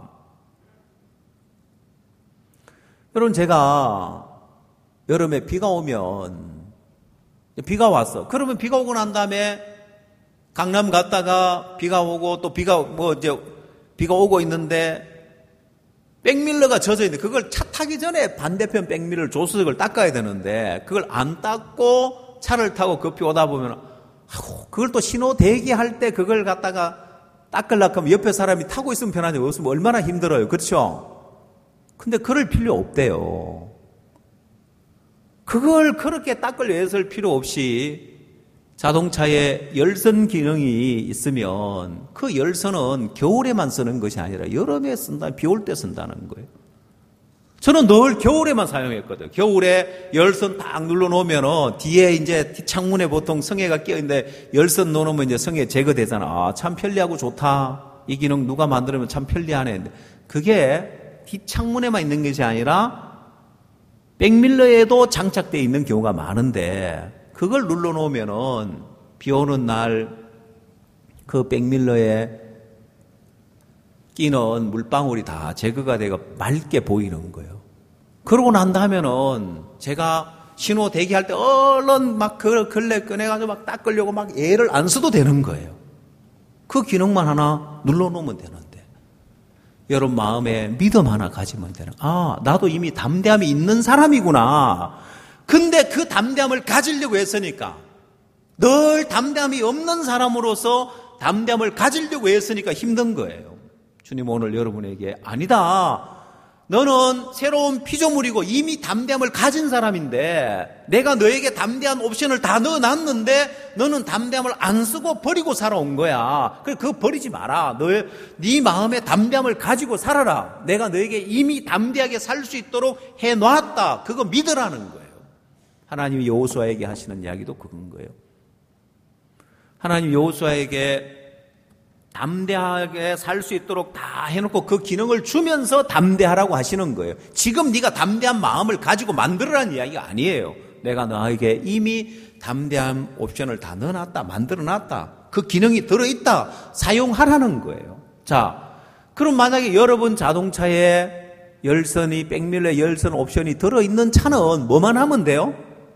여러분, 제가 여름에 비가 오면 비가 왔어. 그러면 비가 오고 난 다음에 강남 갔다가 비가 오고 또 비가 뭐 이제 비가 오고 있는데 백밀러가 젖어 있는데 그걸 차 타기 전에 반대편 백밀러 조수석을 닦아야 되는데 그걸 안 닦고 차를 타고 급히 오다 보면 아이고, 그걸 또 신호 대기할 때 그걸 갖다가 닦으려고 하면 옆에 사람이 타고 있으면 편하지 없으면 얼마나 힘들어요. 그렇죠? 근데 그럴 필요 없대요. 그걸 그렇게 닦을 애쓸 필요 없이 자동차에 열선 기능이 있으면 그 열선은 겨울에만 쓰는 것이 아니라 여름에 쓴다, 비 올 때 쓴다는 거예요. 저는 늘 겨울에만 사용했거든요. 겨울에 열선 딱 눌러놓으면 뒤에 이제 창문에 보통 성에가 끼어있는데 열선 놓으면 이제 성에 제거되잖아. 아, 참 편리하고 좋다. 이 기능 누가 만들면 참 편리하네. 그게 뒷창문에만 있는 것이 아니라 백밀러에도 장착되어 있는 경우가 많은데 그걸 눌러놓으면은 비 오는 날 그 백밀러에 끼는 물방울이 다 제거가 되고 맑게 보이는 거예요. 그러고 난 다음에는 제가 신호 대기할 때 얼른 막 그 걸레 꺼내가지고 막 닦으려고 막 애를 안 써도 되는 거예요. 그 기능만 하나 눌러놓으면 되는데 여러분 마음에 믿음 하나 가지면 되는, 아, 나도 이미 담대함이 있는 사람이구나. 근데 그 담대함을 가지려고 했으니까, 늘 담대함이 없는 사람으로서 담대함을 가지려고 했으니까 힘든 거예요. 주님 오늘 여러분에게, 아니다, 너는 새로운 피조물이고 이미 담대함을 가진 사람인데 내가 너에게 담대한 옵션을 다 넣어놨는데 너는 담대함을 안 쓰고 버리고 살아온 거야. 그래, 그거 버리지 마라. 너, 네 마음에 담대함을 가지고 살아라. 내가 너에게 이미 담대하게 살 수 있도록 해놨다. 그거 믿으라는 거예요. 하나님이 여호수아에게 하시는 이야기도 그건 거예요. 하나님 여호수아에게 담대하게 살 수 있도록 다 해놓고 그 기능을 주면서 담대하라고 하시는 거예요. 지금 네가 담대한 마음을 가지고 만들으라는 이야기가 아니에요. 내가 너에게 이미 담대한 옵션을 다 넣어놨다, 만들어놨다. 그 기능이 들어있다. 사용하라는 거예요. 자, 그럼 만약에 여러분 자동차에 열선이, 백밀러에 열선 옵션이 들어있는 차는 뭐만 하면 돼요?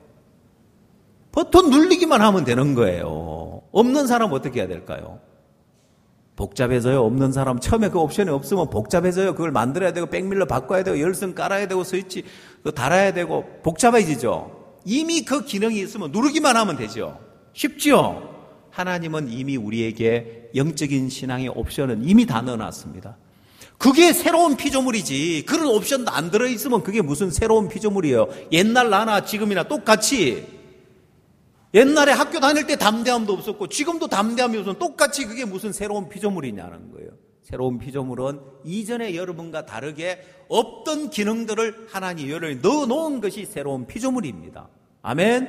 버튼 눌리기만 하면 되는 거예요. 없는 사람은 어떻게 해야 될까요? 복잡해져요. 없는 사람 처음에 그 옵션이 없으면 복잡해져요. 그걸 만들어야 되고 백밀러 바꿔야 되고 열선 깔아야 되고 스위치 달아야 되고 복잡해지죠. 이미 그 기능이 있으면 누르기만 하면 되죠. 쉽죠? 하나님은 이미 우리에게 영적인 신앙의 옵션은 이미 다 넣어놨습니다. 그게 새로운 피조물이지. 그런 옵션도 안 들어있으면 그게 무슨 새로운 피조물이에요. 옛날 나나 지금이나 똑같이. 옛날에 학교 다닐 때 담대함도 없었고 지금도 담대함이 없으면 똑같이 그게 무슨 새로운 피조물이냐는 거예요. 새로운 피조물은 이전에 여러분과 다르게 없던 기능들을 하나님 여러분이 넣어놓은 것이 새로운 피조물입니다. 아멘.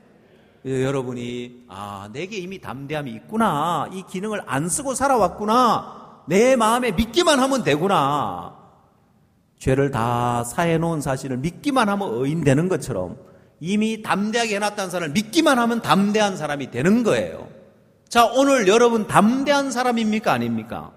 여러분이 아, 내게 이미 담대함이 있구나. 이 기능을 안 쓰고 살아왔구나. 내 마음에 믿기만 하면 되구나. 죄를 다 사해놓은 사실을 믿기만 하면 의인되는 것처럼 이미 담대하게 해놨다는 사람을 믿기만 하면 담대한 사람이 되는 거예요. 자, 오늘 여러분 담대한 사람입니까? 아닙니까?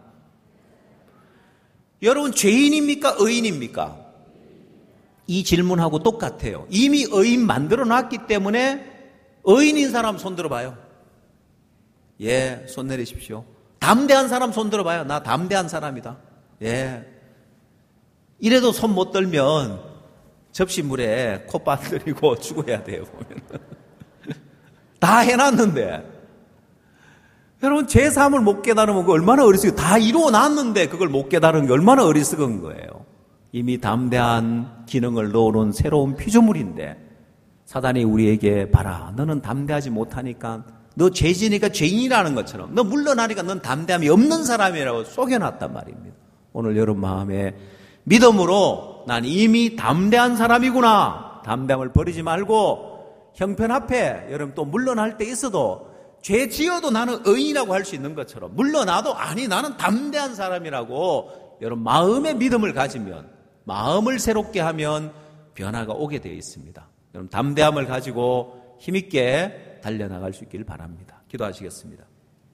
여러분 죄인입니까? 의인입니까? 이 질문하고 똑같아요. 이미 의인 만들어 놨기 때문에 의인인 사람 손 들어봐요. 예, 손 내리십시오. 담대한 사람 손 들어봐요. 나 담대한 사람이다. 예. 이래도 손 못 들면 접시물에 코 빠뜨리고 죽어야 돼요, 보면. 다 해놨는데. 여러분, 제삼을 못 깨달으면 그 얼마나 어리석어. 다 이루어 놨는데 그걸 못 깨달은 게 얼마나 어리석은 거예요. 이미 담대한 기능을 넣어놓은 새로운 피조물인데, 사단이 우리에게 봐라. 너는 담대하지 못하니까, 너 죄지니까 죄인이라는 것처럼, 너 물러나니까 넌 담대함이 없는 사람이라고 속여놨단 말입니다. 오늘 여러분 마음에 믿음으로 난 이미 담대한 사람이구나. 담대함을 버리지 말고 형편 앞에 여러분 또 물러날 때 있어도 죄 지어도 나는 의인이라고 할 수 있는 것처럼 물러나도 아니 나는 담대한 사람이라고 여러분 마음의 믿음을 가지면 마음을 새롭게 하면 변화가 오게 되어 있습니다. 여러분 담대함을 가지고 힘있게 달려나갈 수 있기를 바랍니다. 기도하시겠습니다.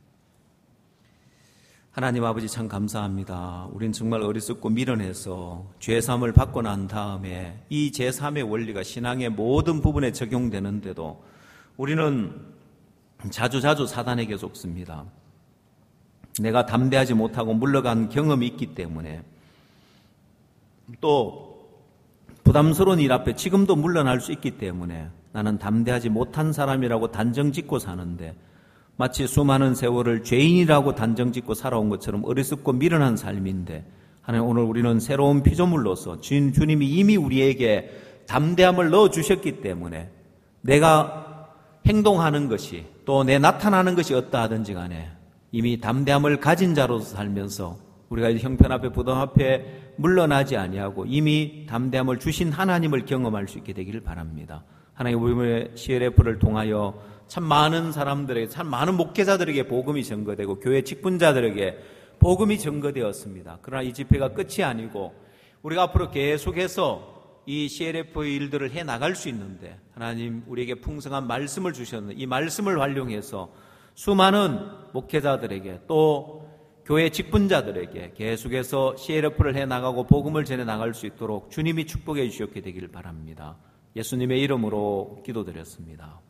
하나님 아버지 참 감사합니다. 우린 정말 어리석고 미련해서 죄사함을 받고 난 다음에 이 제삼의 원리가 신앙의 모든 부분에 적용되는데도 우리는 자주자주 사단에게 속습니다. 내가 담대하지 못하고 물러간 경험이 있기 때문에 또 부담스러운 일 앞에 지금도 물러날 수 있기 때문에 나는 담대하지 못한 사람이라고 단정짓고 사는데 마치 수많은 세월을 죄인이라고 단정짓고 살아온 것처럼 어리석고 미련한 삶인데 하나님 오늘 우리는 새로운 피조물로서 주님, 주님이 이미 우리에게 담대함을 넣어주셨기 때문에 내가 행동하는 것이 또 내 나타나는 것이 어떠하든지 간에 이미 담대함을 가진 자로서 살면서 우리가 형편 앞에 부담 앞에 물러나지 아니하고 이미 담대함을 주신 하나님을 경험할 수 있게 되기를 바랍니다. 하나님 우리의 씨엘에프를 통하여 참 많은 사람들에게 참 많은 목회자들에게 복음이 전거되고 교회 직분자들에게 복음이 전거되었습니다. 그러나 이 집회가 끝이 아니고 우리가 앞으로 계속해서 이 씨엘에프의 일들을 해나갈 수 있는데 하나님 우리에게 풍성한 말씀을 주셨는데 이 말씀을 활용해서 수많은 목회자들에게 또 교회 직분자들에게 계속해서 씨엘에프를 해나가고 복음을 전해나갈 수 있도록 주님이 축복해 주셨게 되기를 바랍니다. 예수님의 이름으로 기도드렸습니다.